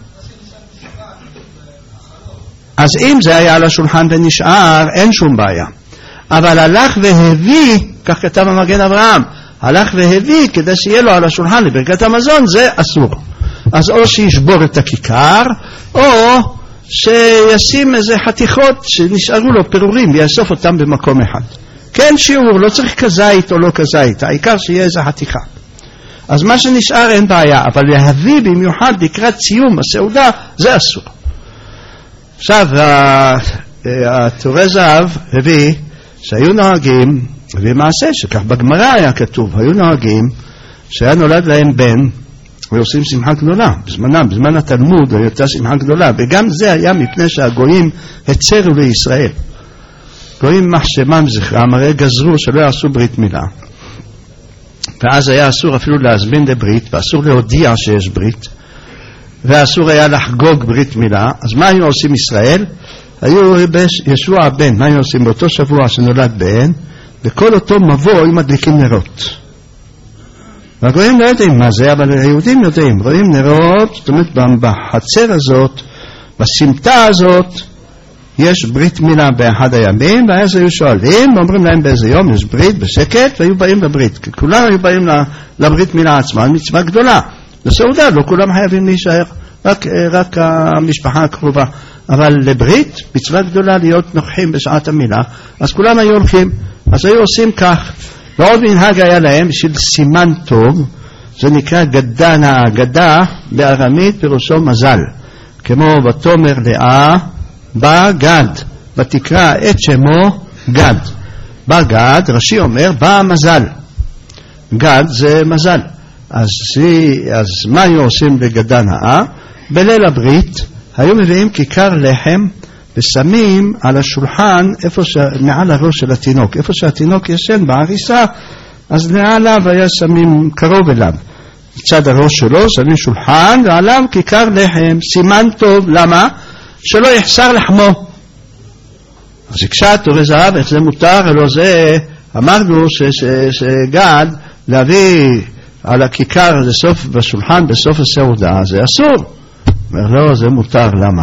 אז אם זה היה על השולחן ונשאר, אין שום בעיה. אבל הלך והביא, כך כתב המגן אברהם, הלך והביא כדי שיהיה לו על השולחן לברכת המזון, זה אסור. אז או שישבור את הכיכר, או שישים איזה חתיכות שנשארו לו פירורים, ויאסוף אותם במקום אחד. כן שיעור, לא צריך כזית או לא כזית, העיקר שיהיה איזה חתיכה. אז מה שנשאר אין בעיה, אבל להביא במיוחד לקראת סיום הסעודה, זה אסור. עכשיו, התורי זהב הביא שהיו נוהגים, ובמעשה שכך בגמרא היה כתוב, היו נוהגים שהיה נולד להם בן, ועושים שמחה גדולה, בזמנם, בזמן התלמוד הייתה שמחה גדולה, וגם זה היה מפני שהגויים הצרו לישראל. גויים מחשמם זכרם, הרי גזרו שלא יעשו ברית מילה. ואז היה אסור אפילו להזמין לברית, ואסור להודיע שיש ברית, ואסור היה לחגוג ברית מילה. אז מה היו עושים ישראל? היו ישוע הבן, מה היו עושים באותו שבוע שנולד בן, וכל אותו מבוא היו מדליקים נרות. והגויים לא יודעים מה זה, אבל היהודים יודעים, רואים נרות, זאת אומרת בחצר הזאת, בסמטה הזאת, יש ברית מילה באחד הימים, ואז היו שואלים, אומרים להם באיזה יום יש ברית בשקט, והיו באים לברית, כי כולם היו באים לברית מילה עצמה, מצווה גדולה. בסעודה לא כולם חייבים להישאר, רק, רק המשפחה הקרובה. אבל לברית, מצווה גדולה להיות נוכחים בשעת המילה, אז כולם היו הולכים, אז היו עושים כך. ועוד מנהג היה להם בשביל סימן טוב, זה נקרא גדה נאה, גדה בארמית פירושו מזל, כמו ותאמר לאה בא גד, ותקרא את שמו גד. בא גד, רש"י אומר, בא מזל. גד זה מזל. אז, אז מה היו עושים בגדה נאה? בליל הברית היו מביאים כיכר לחם ושמים על השולחן איפה ש... מעל הראש של התינוק, איפה שהתינוק ישן בעריסה, אז מעליו היה שמים קרוב אליו, מצד הראש שלו שמים שולחן ועליו כיכר לחם, סימן טוב. למה? שלא יחסר לחמו. אז הקשת תורי זהב, איך זה מותר? אלא זה אמרנו ש... ש... שגד להביא על הכיכר לסוף בשולחן בסוף הסעודה, זה אסור. אומר לא, זה מותר. למה?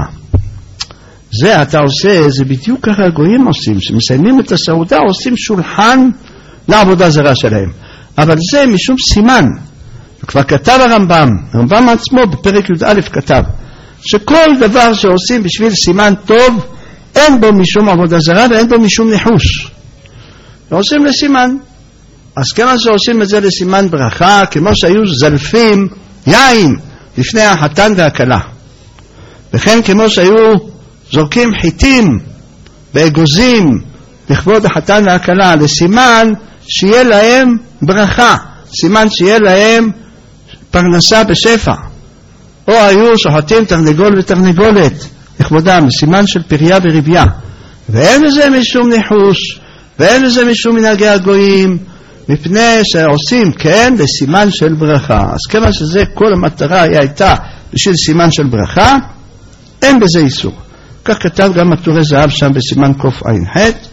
זה אתה עושה, זה בדיוק ככה הגויים עושים, שמסיימים את הסעודה עושים שולחן לעבודה זרה שלהם, אבל זה משום סימן. כבר כתב הרמב"ם, הרמב"ם עצמו בפרק י"א כתב שכל דבר שעושים בשביל סימן טוב אין בו משום עבודה זרה ואין בו משום ניחוש, עושים לסימן. אז כמה שעושים את זה לסימן ברכה, כמו שהיו זלפים יין לפני החתן והכלה, וכן כמו שהיו זורקים חיטים באגוזים לכבוד החתן והכלה, לסימן שיהיה להם ברכה, סימן שיהיה להם פרנסה בשפע. או היו שוחטים תרנגול ותרנגולת לכבודם, סימן של פריה ורבייה. ואין לזה משום ניחוש, ואין לזה משום מנהגי הגויים, מפני שעושים כן לסימן של ברכה. אז כמה שזה כל המטרה הייתה בשביל סימן של ברכה, אין בזה איסור. כך כתב גם התורי זהב שם בסימן קוף עין ח',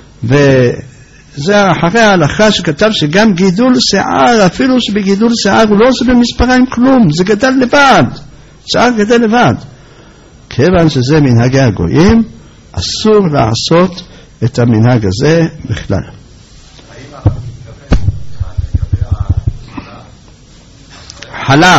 וזה אחרי ההלכה שכתב שגם גידול שיער, אפילו שבגידול שיער הוא לא עושה במספריים כלום, זה גדל לבד, שיער גדל לבד. כיוון שזה מנהגי הגויים, אסור לעשות את המנהג הזה בכלל. חלה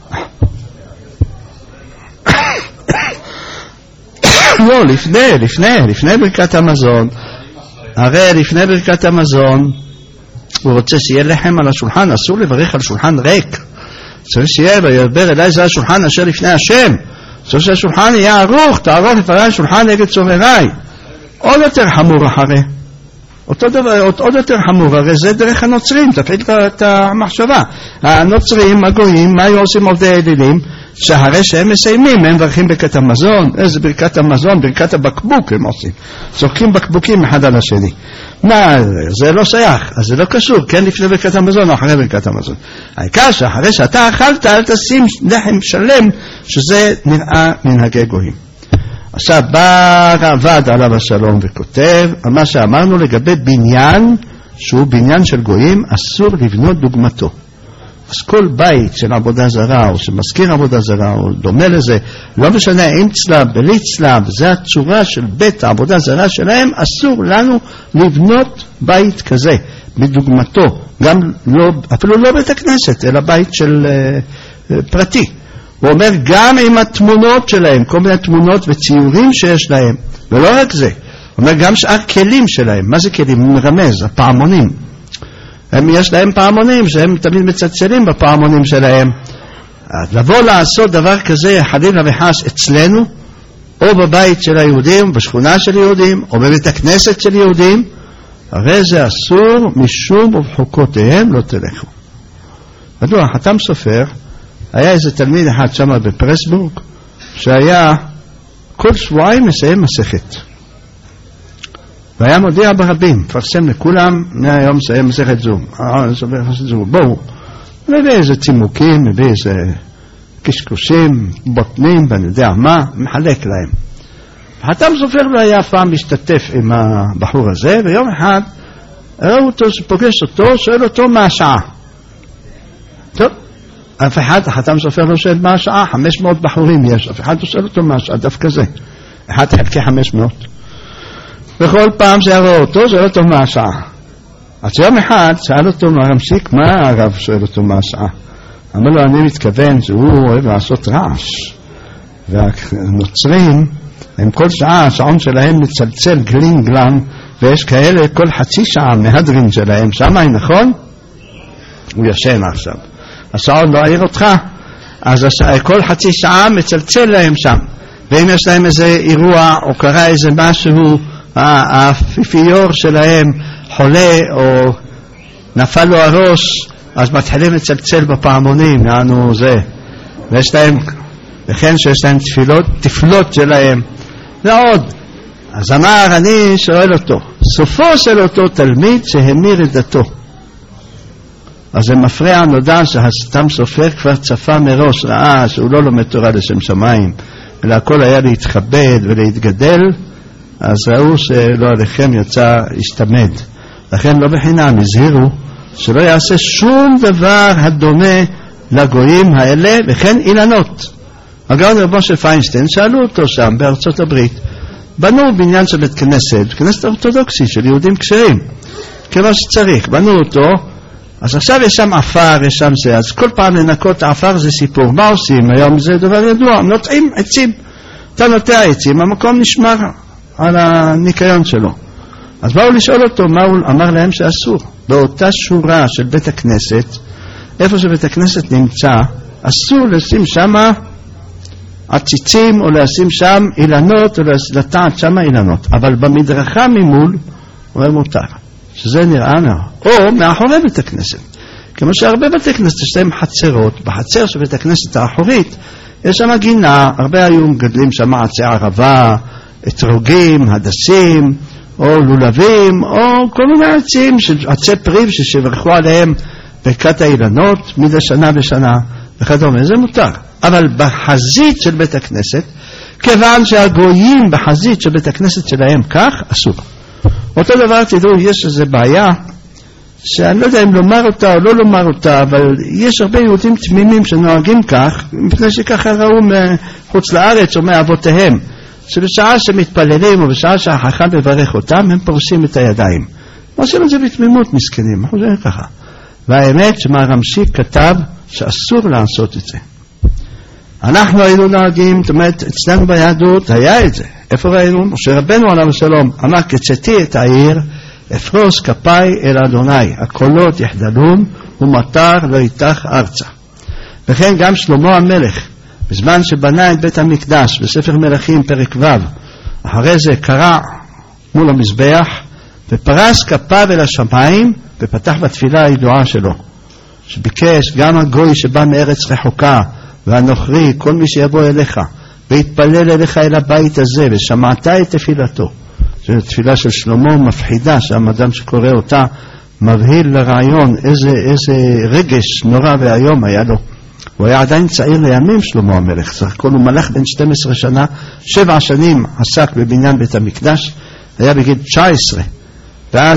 לא, לפני, לפני, לפני ברכת המזון. הרי לפני ברכת המזון הוא רוצה שיהיה לחם על השולחן, אסור לברך על שולחן ריק, צריך שיהיה וידבר אליי זה השולחן אשר לפני השם, צריך שהשולחן יהיה ערוך, תערוך לפני השולחן נגד צורריי. עוד יותר חמור אחרי, אותו דבר, עוד, עוד יותר חמור, הרי זה דרך הנוצרים, תפעיל את המחשבה. הנוצרים, הגויים, מה היו עושים עובדי אלילים? שאחרי שהם מסיימים, הם מברכים ברכת המזון. איזה ברכת המזון? ברכת הבקבוק הם עושים. זורקים בקבוקים אחד על השני. מה, זה לא שייך, אז זה לא קשור, כן לפני ברכת המזון או אחרי ברכת המזון. העיקר שאחרי שאתה אכלת, אל תשים לחם שלם, שזה נראה מנהגי גויים. עכשיו בא רעב"ד עליו השלום וכותב על מה שאמרנו לגבי בניין שהוא בניין של גויים, אסור לבנות דוגמתו. אז כל בית של עבודה זרה או שמזכיר עבודה זרה או דומה לזה, לא משנה עם צלב בלי צלב, זה הצורה של בית העבודה זרה שלהם, אסור לנו לבנות בית כזה בדוגמתו, גם לא, אפילו לא בית הכנסת אלא בית של uh, פרטי. הוא אומר גם עם התמונות שלהם, כל מיני תמונות וציורים שיש להם, ולא רק זה, הוא אומר גם שאר כלים שלהם. מה זה כלים? הוא מרמז, הפעמונים. הם יש להם פעמונים שהם תמיד מצלצלים בפעמונים שלהם. לבוא לעשות דבר כזה חלילה וחס אצלנו, או בבית של היהודים, בשכונה של יהודים, או בבית הכנסת של יהודים, הרי זה אסור משום ובחוקותיהם לא תלכו. מדוע? חתם סופר, היה איזה תלמיד אחד שם בפרסבורג, שהיה כל שבועיים מסיים מסכת. והיה מודיע ברבים, מפרסם לכולם, מהיום מסיים מסכת זו. בואו, מביא איזה צימוקים, מביא איזה קשקושים, בוטנים, ואני יודע מה, מחלק להם. חתם סופר לא היה פעם משתתף עם הבחור הזה, ויום אחד ראו אותו, פוגש אותו, שואל אותו מה השעה. טוב, אף אחד, חתם סופר לא שואל מה השעה, חמש מאות בחורים יש, אף אחד לא שואל אותו מה השעה, דווקא זה. אחד חלקי חמש מאות. וכל פעם שהיה אותו, שואל אותו מה השעה. אז יום אחד שאל אותו הרמשיק, מה הרב שואל אותו מה השעה? אמר לו, אני מתכוון שהוא אוהב לעשות רעש. והנוצרים, הם כל שעה, השעון שלהם מצלצל גלין גלן, ויש כאלה כל חצי שעה מהדרין שלהם, שמה, נכון? הוא ישן עכשיו. השעון לא העיר אותך, אז השע... כל חצי שעה מצלצל להם שם. ואם יש להם איזה אירוע, או קרה איזה משהו, האפיפיור שלהם חולה, או נפל לו הראש, אז מתחילים לצלצל בפעמונים, יענו זה. ויש להם, וכן שיש להם תפילות, תפילות שלהם. ועוד. אז אמר, אני שואל אותו, סופו של אותו תלמיד שהמיר את דתו. אז זה מפריע, נודע שהסתם סופר כבר צפה מראש, ראה שהוא לא לומד תורה לשם שמיים, אלא הכל היה להתכבד ולהתגדל, אז ראו שלא עליכם יצא השתמד. לכן לא בחינם, הזהירו שלא יעשה שום דבר הדומה לגויים האלה, וכן אילנות. הגאון רב משה פיינשטיין, שאלו אותו שם בארצות הברית, בנו בניין של בית כנסת, כנסת אורתודוקסית של יהודים כשרים, כמו שצריך, בנו אותו, אז עכשיו יש שם אפר, יש שם זה, אז כל פעם לנקות האפר זה סיפור. מה עושים? היום זה דבר ידוע, נוטעים עצים. אתה נוטע עצים, המקום נשמר על הניקיון שלו. אז באו לשאול אותו, מה הוא אמר להם שאסור? באותה שורה של בית הכנסת, איפה שבית הכנסת נמצא, אסור לשים שם עציצים, או לשים שם אילנות, או לטעת שם אילנות. אבל במדרכה ממול, הוא מותר. שזה נראה נראה. או מאחורי בית הכנסת. כמו שהרבה בית הכנסת יש להם חצרות. בחצר של בית הכנסת האחורית, יש שם גינה, הרבה היו מגדלים שם עצי ערבה, אתרוגים, הדסים, או לולבים, או כל מיני עצים, עצי פריב ששברכו עליהם ברכת האילנות, מדי שנה בשנה, וכדומה. זה מותר. אבל בחזית של בית הכנסת, כיוון שהגויים בחזית של בית הכנסת שלהם כך, אסור. אותו דבר, תדעו, יש איזו בעיה, שאני לא יודע אם לומר אותה או לא לומר אותה, אבל יש הרבה יהודים תמימים שנוהגים כך, מפני שככה ראו מחוץ לארץ או מאבותיהם, שבשעה שמתפללים או בשעה שהחכם מברך אותם, הם פורסים את הידיים. עושים את זה בתמימות, מסכנים, אנחנו יודעים ככה. והאמת שמהרמשיק כתב שאסור לעשות את זה. אנחנו היינו נוהגים, זאת אומרת, אצלנו ביהדות היה את זה. איפה ראינו? משה רבנו עליו השלום אמר, קצתי את העיר, אפרוס כפיי אל אדוני, הקולות יחדלון ומטר לא ייתך ארצה. וכן גם שלמה המלך, בזמן שבנה את בית המקדש, בספר מלכים פרק ו', אחרי זה קרא מול המזבח, ופרס כפיו אל השמיים, ופתח בתפילה הידועה שלו, שביקש גם הגוי שבא מארץ רחוקה, והנוכרי, כל מי שיבוא אליך, והתפלל אליך אל הבית הזה, ושמעת את תפילתו. זו תפילה של שלמה מפחידה, שהאדם שקורא אותה מבהיל לרעיון איזה, איזה רגש נורא והיום היה לו. הוא היה עדיין צעיר לימים, שלמה המלך, סך הכל הוא מלך בן שתים עשרה שנה, שבע שנים עסק בבניין בית המקדש, היה בגיל תשע עשרה, ואז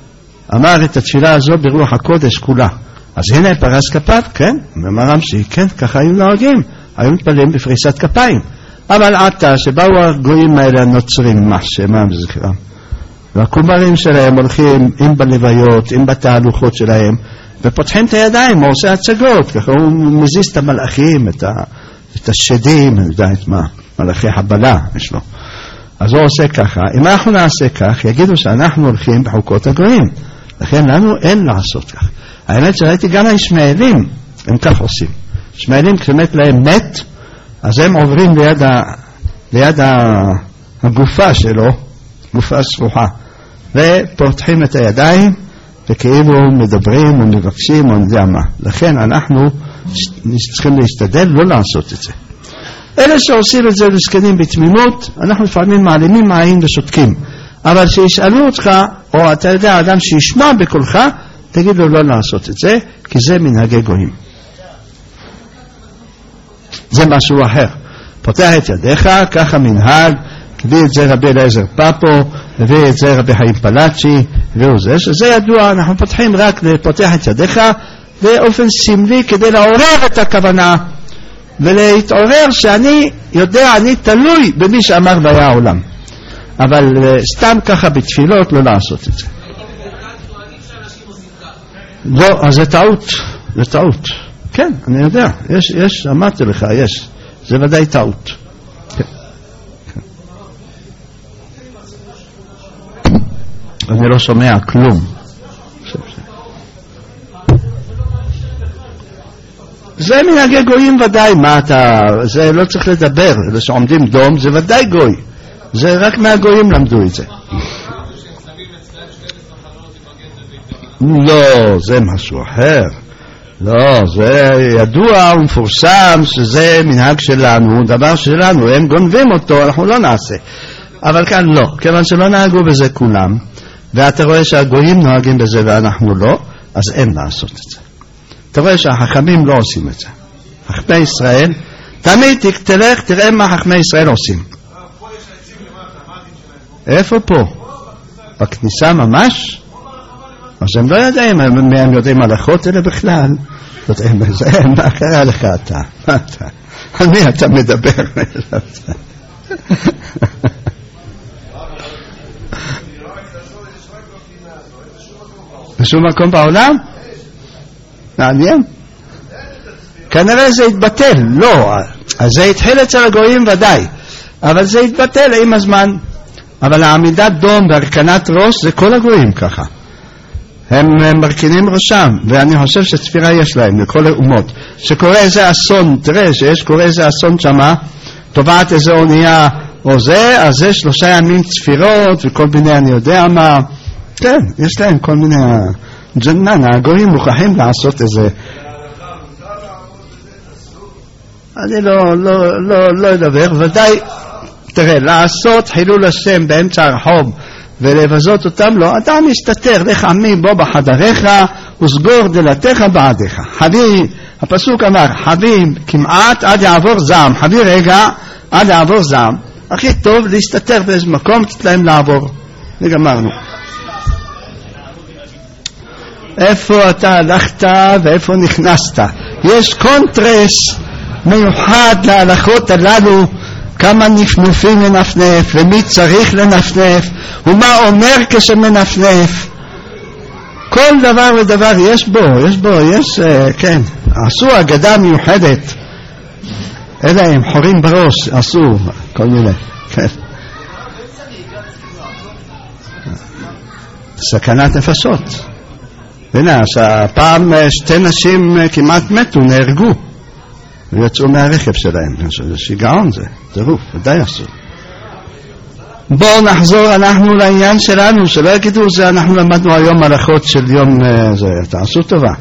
אמר את התפילה הזו ברוח הקודש כולה. אז הנה פרס כפיו, כן, אמר רמשי, כן, ככה היו נוהגים, היו מתפללים בפריסת כפיים. אבל עתה שבאו הגויים האלה הנוצרים, מה שמם זכרם, והקומרים שלהם הולכים עם בלוויות, עם בתהלוכות שלהם, ופותחים את הידיים, הוא עושה הצגות, ככה הוא מזיז את המלאכים, את, ה, את השדים, אני יודע את מה, מלאכי הבלה יש לו. אז הוא עושה ככה. אם אנחנו נעשה כך, יגידו שאנחנו הולכים בחוקות הגויים, לכן לנו אין לעשות כך. האמת שראיתי גם הישמעאלים, הם כך עושים. ישמעאלים כשמת להם מת, אז הם עוברים ליד, ה, ליד ה, הגופה שלו, גופה סרוחה, ופותחים את הידיים, וכאילו מדברים או מבקשים או נדע מה. לכן אנחנו צריכים להשתדל לא לעשות את זה. אלה שעושים את זה לזקנים בתמימות, אנחנו לפעמים מעלימים מעין ושותקים. אבל שישאלו אותך, או אתה יודע, אדם שישמע בקולך, תגיד לו לא לעשות את זה, כי זה מנהגי גויים. זה משהו אחר. פותח את ידיך, ככה מנהג, הביא את זה רבי אליעזר פאפו, הביא את זה רבי חיים פלאצ'י, והוא זה, שזה ידוע, אנחנו פותחים רק לפותח את ידיך, באופן סמלי כדי לעורר את הכוונה, ולהתעורר שאני יודע, אני תלוי במי שאמר והיה העולם. אבל סתם ככה בתפילות לא לעשות את זה. לא, אז זה טעות, זה טעות. כן, אני יודע, יש, יש, אמרתי לך, יש, זה ודאי טעות. כן. כן. אני לא שומע כלום. זה מנהגי גויים ודאי, מה אתה, זה לא צריך לדבר, זה שעומדים דום, זה ודאי גוי. זה רק מהגויים למדו את זה. לא, זה משהו אחר. לא, זה ידוע ומפורסם שזה מנהג שלנו, דבר שלנו, הם גונבים אותו, אנחנו לא נעשה. אבל כאן לא, כיוון שלא נהגו בזה כולם, ואתה רואה שהגויים נוהגים בזה ואנחנו לא, אז אין לעשות את זה. אתה רואה שהחכמים לא עושים את זה. חכמי ישראל, תמיד תלך, תראה מה חכמי ישראל עושים. איפה פה? בכניסה ממש? אז הם לא יודעים, הם יודעים הלכות אלה בכלל. מה קרה לך אתה? על מי אתה מדבר? בשום מקום בעולם? מעניין? כנראה זה התבטל, לא, זה התחיל אצל הגויים ודאי, אבל זה התבטל עם הזמן. אבל העמידת דום והרכנת ראש זה כל הגויים ככה, הם מרכינים ראשם, ואני חושב שצפירה יש להם לכל האומות, שקורה איזה אסון, תראה שיש קורה איזה אסון שמה, טובעת איזה אונייה או זה, אז זה שלושה ימים צפירות וכל מיני אני יודע מה, כן, יש להם כל מיני ג'נן, הגויים מוכרחים לעשות איזה. אני לא, לא, לא, לא אדבר, ודאי, תראה, לעשות חילול השם באמצע הרחוב ולבזות אותם, לא, אדם מסתתר, לך עמי בו בחדריך וסגור דלתיך בעדיך. חבי, הפסוק אמר, חבי כמעט עד יעבור זעם, חבי רגע עד יעבור זעם. הכי טוב להסתתר באיזה מקום, תת להם לעבור. וגמרנו. איפה אתה הלכת ואיפה נכנסת? יש קונטרס מיוחד להלכות הללו, כמה נפנופים לנפנף ומי צריך לנפנף ומה אומר כשמנפנף. כל דבר ודבר יש בו, יש בו, יש, uh, כן, עשו אגדה מיוחדת, אלא הם חורים בראש, עשו כל מיני, כן. סכנת נפשות. הנה, הפעם שתי נשים כמעט מתו, נהרגו ויצאו מהרכב שלהם. זה שיגעון, זה טירוף, ודאי עשו. בואו נחזור אנחנו לעניין שלנו, שלא יגידו זה אנחנו למדנו היום הלכות של יום זה, תעשו טובה.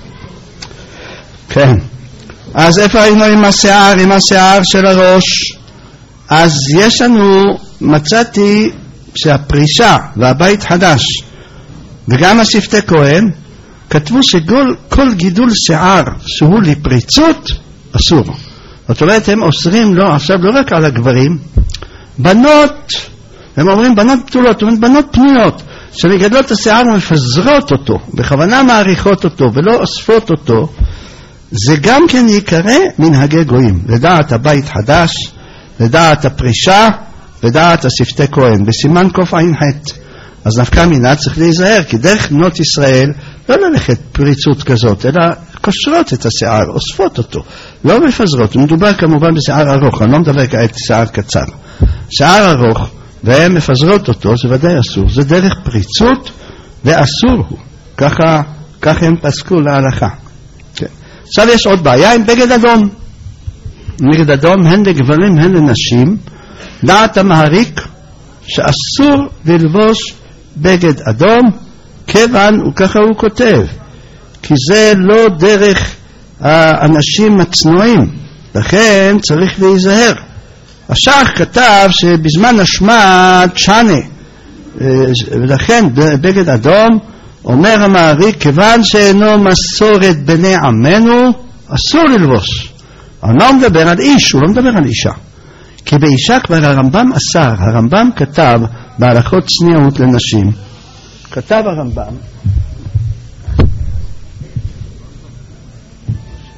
כן, אז איפה היינו עם השיער, עם השיער של הראש? אז יש לנו, מצאתי שהפרישה והבית חדש וגם השפתי כהן כתבו שכל כל גידול שיער שהוא לפריצות אסור. זאת אומרת הם אוסרים לו עכשיו לא רק על הגברים, בנות, הם אומרים בנות פתולות, אומרים בנות פנויות שמגדלות השיער ומפזרות אותו, בכוונה מעריכות אותו ולא אוספות אותו, זה גם כן יקרא מנהגי גויים, לדעת הבית חדש, לדעת הפרישה, לדעת השפתי כהן, בסימן קוף עין חטא. אז נפקא מינה צריך להיזהר, כי דרך בנות ישראל לא ללכת פריצות כזאת, אלא קושרות את השיער, אוספות אותו, לא מפזרות. מדובר כמובן בשיער ארוך, אני לא מדבר כעת שיער קצר. שיער ארוך, והן מפזרות אותו, זה ודאי אסור, זה דרך פריצות ואסור הוא. ככה, ככה הם פסקו להלכה. כן. עכשיו יש עוד בעיה עם בגד אדום. בגד אדום הן לגברים הן לנשים, דעת המעריק שאסור ללבוש בגד אדום, כיוון, וככה הוא כותב, כי זה לא דרך האנשים הצנועים, לכן צריך להיזהר. השח כתב שבזמן השמד שנה, ולכן בגד אדום, אומר המעריק, כיוון שאינו מסורת בני עמנו, אסור ללבוש. אני לא מדבר על איש, הוא לא מדבר על אישה. כי באישה כבר הרמב"ם אסר, הרמב"ם כתב בהלכות צניעות לנשים, כתב הרמב"ם,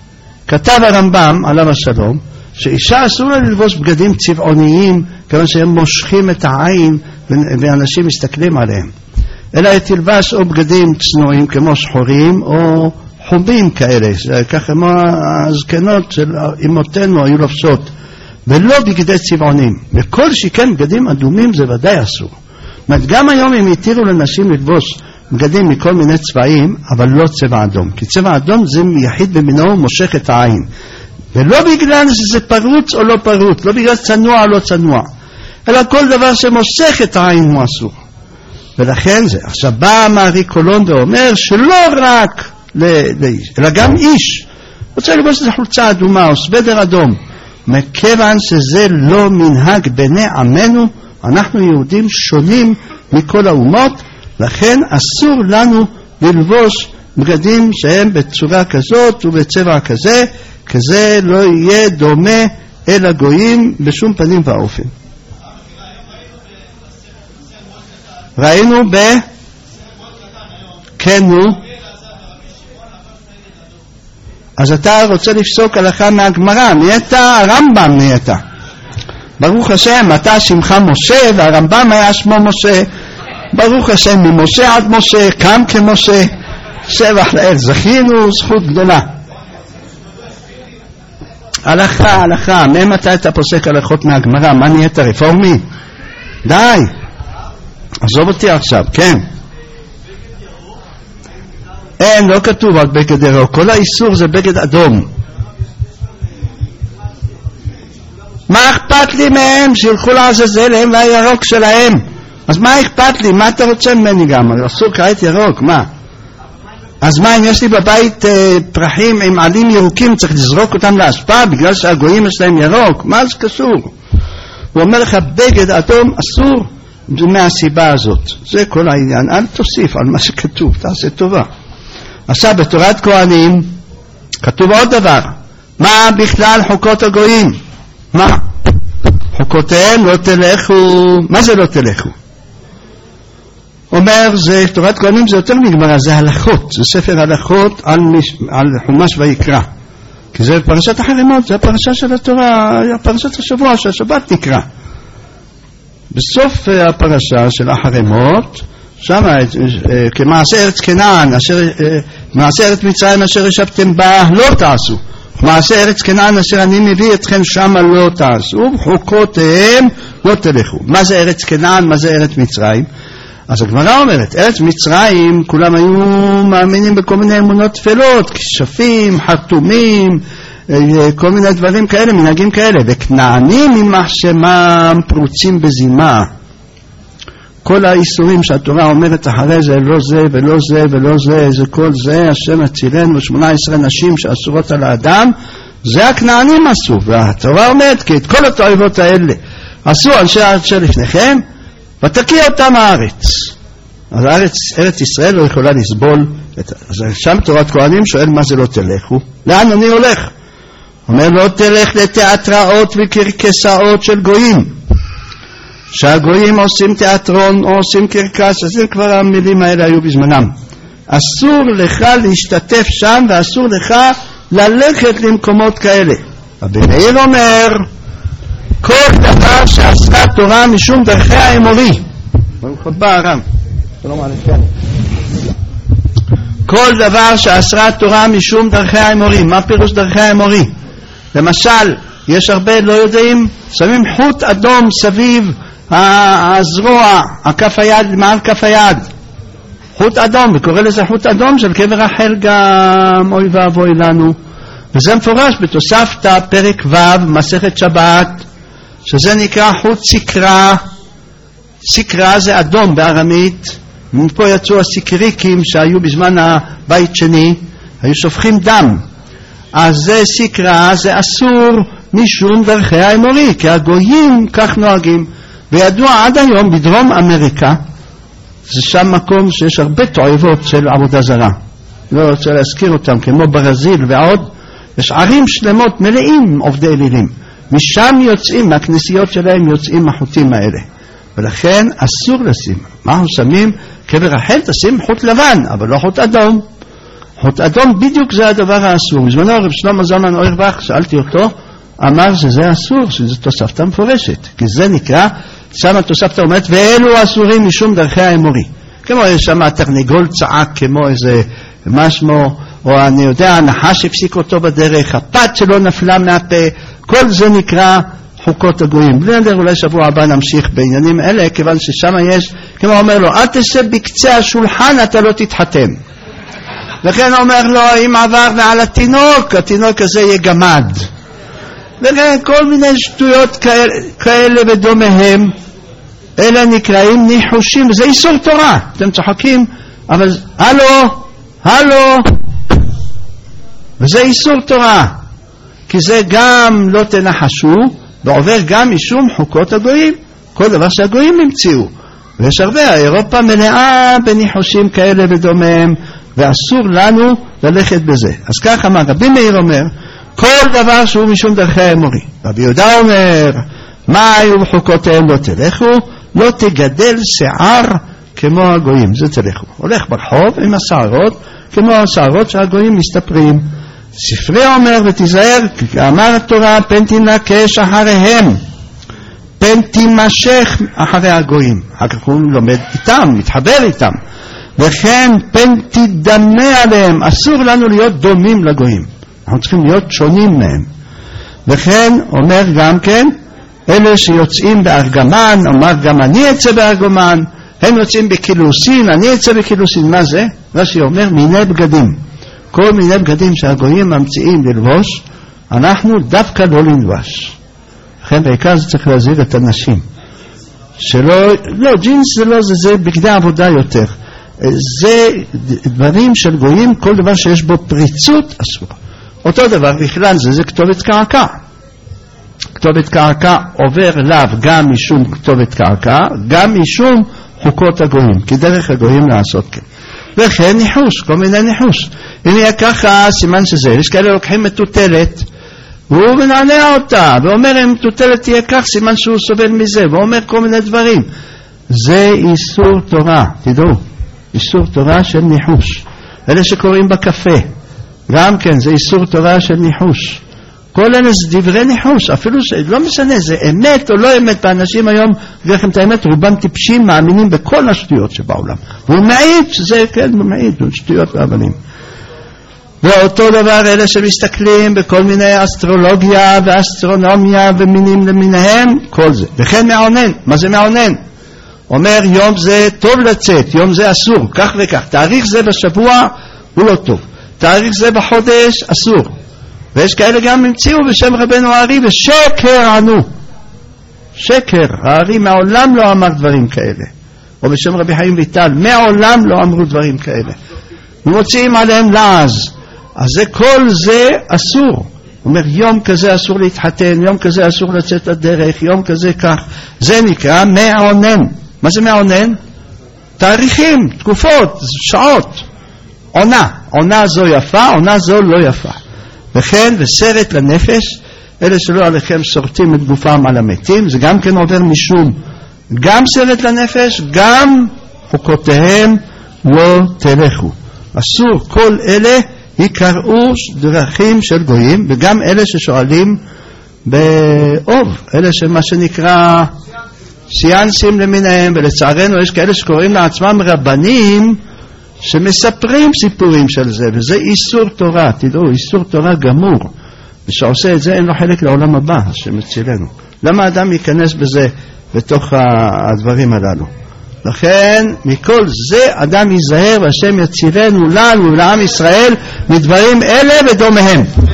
כתב הרמב"ם עליו השלום שאישה אסור לה ללבוש בגדים צבעוניים כיוון שהם מושכים את העין ואנשים מסתכלים עליהם, אלא תלבש או בגדים צנועים כמו שחורים או חומים כאלה, ככה כמו הזקנות של אמותינו היו לובשות, ולא בגדי צבעונים. וכל שכן בגדים אדומים זה ודאי אסור. גם היום הם התירו לנשים ללבוש בגדים מכל מיני צבעים, אבל לא צבע אדום, כי צבע אדום זה יחיד במינו מושך את העין, ולא בגלל שזה פרוץ או לא פרוץ, לא בגלל צנוע או לא צנוע, אלא כל דבר שמושך את העין הוא אסור. ולכן זה, עכשיו בא מארי קולון ואומר שלא רק לאיש, אלא גם איש רוצה לבוש איזה חולצה אדומה או סוודר אדום, מכיוון שזה לא מנהג בני עמנו, אנחנו יהודים שונים מכל האומות, לכן אסור לנו ללבוש בגדים שהם בצורה כזאת ובצבע כזה, כזה לא יהיה דומה אל הגויים בשום פנים ואופן. ראינו ב... כן, נו. אז אתה רוצה לפסוק הלכה מהגמרא, נהיית הרמב"ם נהיית. ברוך השם, אתה שמך משה והרמב"ם היה שמו משה. ברוך השם, ממשה עד משה, קם כמשה, שבח לאל, זכינו זכות גדולה. הלכה, הלכה, ממתי אתה פוסק הלכות מהגמרא? מה נהיית רפורמי? די, עזוב אותי עכשיו, כן. אין, לא כתוב על בגד ירוק, כל האיסור זה בגד אדום. מה אכפת לי מהם? שילכו לעזאזל, הם לירוק שלהם. אז מה אכפת לי? מה אתה רוצה ממני גם? אסור כעת ירוק, מה? אז מה, אם יש לי בבית אה, פרחים עם עלים ירוקים, צריך לזרוק אותם להשפעה בגלל שהגויים יש להם ירוק? מה זה קשור? הוא אומר לך, בגד אדום אסור מהסיבה הזאת. זה כל העניין. אל תוסיף על מה שכתוב, תעשה טובה. עכשיו, בתורת כהנים כתוב עוד דבר. מה בכלל חוקות הגויים? מה? חוקותיהם לא תלכו. מה זה לא תלכו? אומר, זה, תורת כהנים זה יותר מגמרא, זה הלכות, זה ספר הלכות על, מש, על חומש ויקרא, כי זה פרשת החרמות, זה הפרשה של התורה, פרשת השבוע שהשבת נקרא. בסוף הפרשה של החרמות, שם כמעשה ארץ כנען, אשר, מעשה ארץ מצרים אשר ישבתם בה לא תעשו, מעשה ארץ כנען אשר אני מביא אתכם שם לא תעשו, חוקותיהם לא תלכו. מה זה ארץ כנען, מה זה ארץ מצרים? אז הגמרא אומרת, ארץ מצרים כולם היו מאמינים בכל מיני אמונות תפלות, כשפים, חתומים, כל מיני דברים כאלה, מנהגים כאלה, וכנענים ממח שמם פרוצים בזימה. כל האיסורים שהתורה אומרת אחרי זה, לא זה ולא זה ולא זה, זה כל זה, השם הצילנו ושמונה עשרה נשים שאסורות על האדם, זה הכנענים עשו, והתורה אומרת, כי את כל התועבות האלה עשו אנשי הארץ שלפניכם, ותקיע אותם הארץ. אז הארץ, ארץ ישראל לא יכולה לסבול את... אז שם תורת כהנים שואל מה זה לא תלכו? לאן אני הולך? אומר לא תלך לתיאטראות וקרקסאות של גויים, שהגויים עושים תיאטרון או עושים קרקס, אז זה כבר המילים האלה היו בזמנם. אסור לך להשתתף שם ואסור לך ללכת למקומות כאלה. רבי מאיר אומר כל דבר שעשה תורה משום דרכי האמורי. ברוך הבא הרב, שלום עליכם. כל דבר שעשה תורה משום דרכי האמורי. מה פירוש דרכי האמורי? למשל, יש הרבה לא יודעים, שמים חוט אדום סביב הזרוע, הכף היד, מעל כף היד, חוט אדום, וקורא לזה חוט אדום של קבר רחל גם, אוי ואבוי לנו. וזה מפורש בתוספתא פרק ו' מסכת שבת, שזה נקרא חוט סיקרא. סיקרא זה אדום בארמית, ומפה יצאו הסיקריקים שהיו בזמן הבית שני, היו שופכים דם. אז זה סיקרא, זה אסור משום דרכי האמורי, כי הגויים כך נוהגים. וידוע עד היום בדרום אמריקה, זה שם מקום שיש הרבה תועבות של עבודה זרה, לא רוצה להזכיר אותם, כמו ברזיל ועוד, יש ערים שלמות מלאים עובדי אלילים, משם יוצאים, מהכנסיות שלהם יוצאים החוטים האלה, ולכן אסור לשים. מה אנחנו שמים? קבר רחל תשים חוט לבן, אבל לא חוט אדום. חוט אדום בדיוק זה הדבר האסור. בזמנו רב שלמה זלמן אוירבך, שאלתי אותו, אמר שזה אסור, שזה תוספתא מפורשת, כי זה נקרא, שם התוספתא אומרת, ואלו אסורים משום דרכי האמורי. כמו שם התרנגול צעק, כמו איזה משמו, או אני יודע, הנחש הפסיק אותו בדרך, הפת שלו נפלה מהפה, כל זה נקרא חוקות הגויים. בלי נדר, אולי שבוע הבא נמשיך בעניינים אלה, כיוון ששם יש, כמו אומר לו, אל תשב בקצה השולחן, אתה לא תתחתן. וכן אומר לו, אם עבר מעל התינוק, התינוק הזה יהיה גמד. וכן כל מיני שטויות כאלה, כאלה ודומיהם, אלה נקראים ניחושים, זה איסור תורה. אתם צוחקים, אבל הלו, הלו, וזה איסור תורה, כי זה גם לא תנחשו, ועובר גם משום חוקות הגויים, כל דבר שהגויים המציאו. ויש הרבה, אירופה מלאה בניחושים כאלה ודומיהם, ואסור לנו ללכת בזה. אז כך אמר, רבי מאיר אומר, כל דבר שהוא משום דרכי האמורי. רבי יהודה אומר, מה היו חוקותיהם לא תלכו, לא תגדל שיער כמו הגויים, זה תלכו. הולך ברחוב עם השערות, כמו השערות שהגויים מסתפרים. ספרי אומר ותיזהר, אמר התורה, פן תנקש אחריהם, פן תימשך אחרי הגויים. אחר כך הוא לומד איתם, מתחבר איתם. וכן פן תדמה עליהם, אסור לנו להיות דומים לגויים, אנחנו צריכים להיות שונים מהם. וכן אומר גם כן, אלה שיוצאים בארגמן, אומר גם אני אצא בארגמן, הם יוצאים בקילוסין, אני אצא בקילוסין. מה זה? רש"י אומר מיני בגדים, כל מיני בגדים שהגויים ממציאים ללבוש, אנחנו דווקא לא ללבוש. לכן בעיקר זה צריך להזהיר את הנשים שלא, לא, ג'ינס זה לא, זה, זה בגדי עבודה יותר, זה דברים של גויים, כל דבר שיש בו פריצות אסור. אותו דבר בכלל זה, זה כתובת קרקע. כתובת קרקע עובר אליו גם משום כתובת קרקע, גם משום חוקות הגויים, כי דרך הגויים לעשות כן. וכן ניחוש, כל מיני ניחוש. אם יהיה ככה, סימן שזה, יש כאלה לוקחים מטוטלת, והוא מנענע אותה, ואומר אם מטוטלת תהיה כך, סימן שהוא סובל מזה, ואומר כל מיני דברים. זה איסור תורה, תדעו, איסור תורה של ניחוש. אלה שקוראים בקפה, גם כן, זה איסור תורה של ניחוש. כל אלה זה דברי ניחוש, אפילו שלא משנה, זה אמת או לא אמת, באנשים היום, לכם את האמת, רובם טיפשים, מאמינים בכל השטויות שבעולם. והוא מעיד שזה, כן, הוא מעיד, הוא שטויות והבנים. ואותו דבר, אלה שמסתכלים בכל מיני אסטרולוגיה ואסטרונומיה ומינים למיניהם, כל זה. וכן מעונן, מה זה מעונן? אומר, יום זה טוב לצאת, יום זה אסור, כך וכך. תאריך זה בשבוע הוא לא טוב. תאריך זה בחודש אסור. ויש כאלה גם המציאו בשם רבנו הארי, ושקר ענו. שקר, הארי מעולם לא אמר דברים כאלה. או בשם רבי חיים ויטל, מעולם לא אמרו דברים כאלה. ומוציאים עליהם לעז. אז זה, כל זה אסור. הוא אומר, יום כזה אסור להתחתן, יום כזה אסור לצאת לדרך, יום כזה כך. זה נקרא מעונן. מה זה מעונן? תאריכים, תקופות, שעות. עונה. עונה זו יפה, עונה זו לא יפה. וכן, וסרט לנפש, אלה שלא עליכם שורטים את גופם על המתים, זה גם כן עובר משום, גם סרט לנפש, גם חוקותיהם לא תלכו. אסור, כל אלה יקראו דרכים של גויים, וגם אלה ששואלים באוב, אלה שמה שנקרא סיאנסים למיניהם, ולצערנו יש כאלה שקוראים לעצמם רבנים, שמספרים סיפורים של זה, וזה איסור תורה, תדעו, איסור תורה גמור, ושעושה את זה אין לו חלק לעולם הבא, שמצילנו. למה אדם ייכנס בזה בתוך הדברים הללו? לכן מכל זה אדם ייזהר, והשם יצילנו לנו ולעם ישראל מדברים אלה ודומיהם.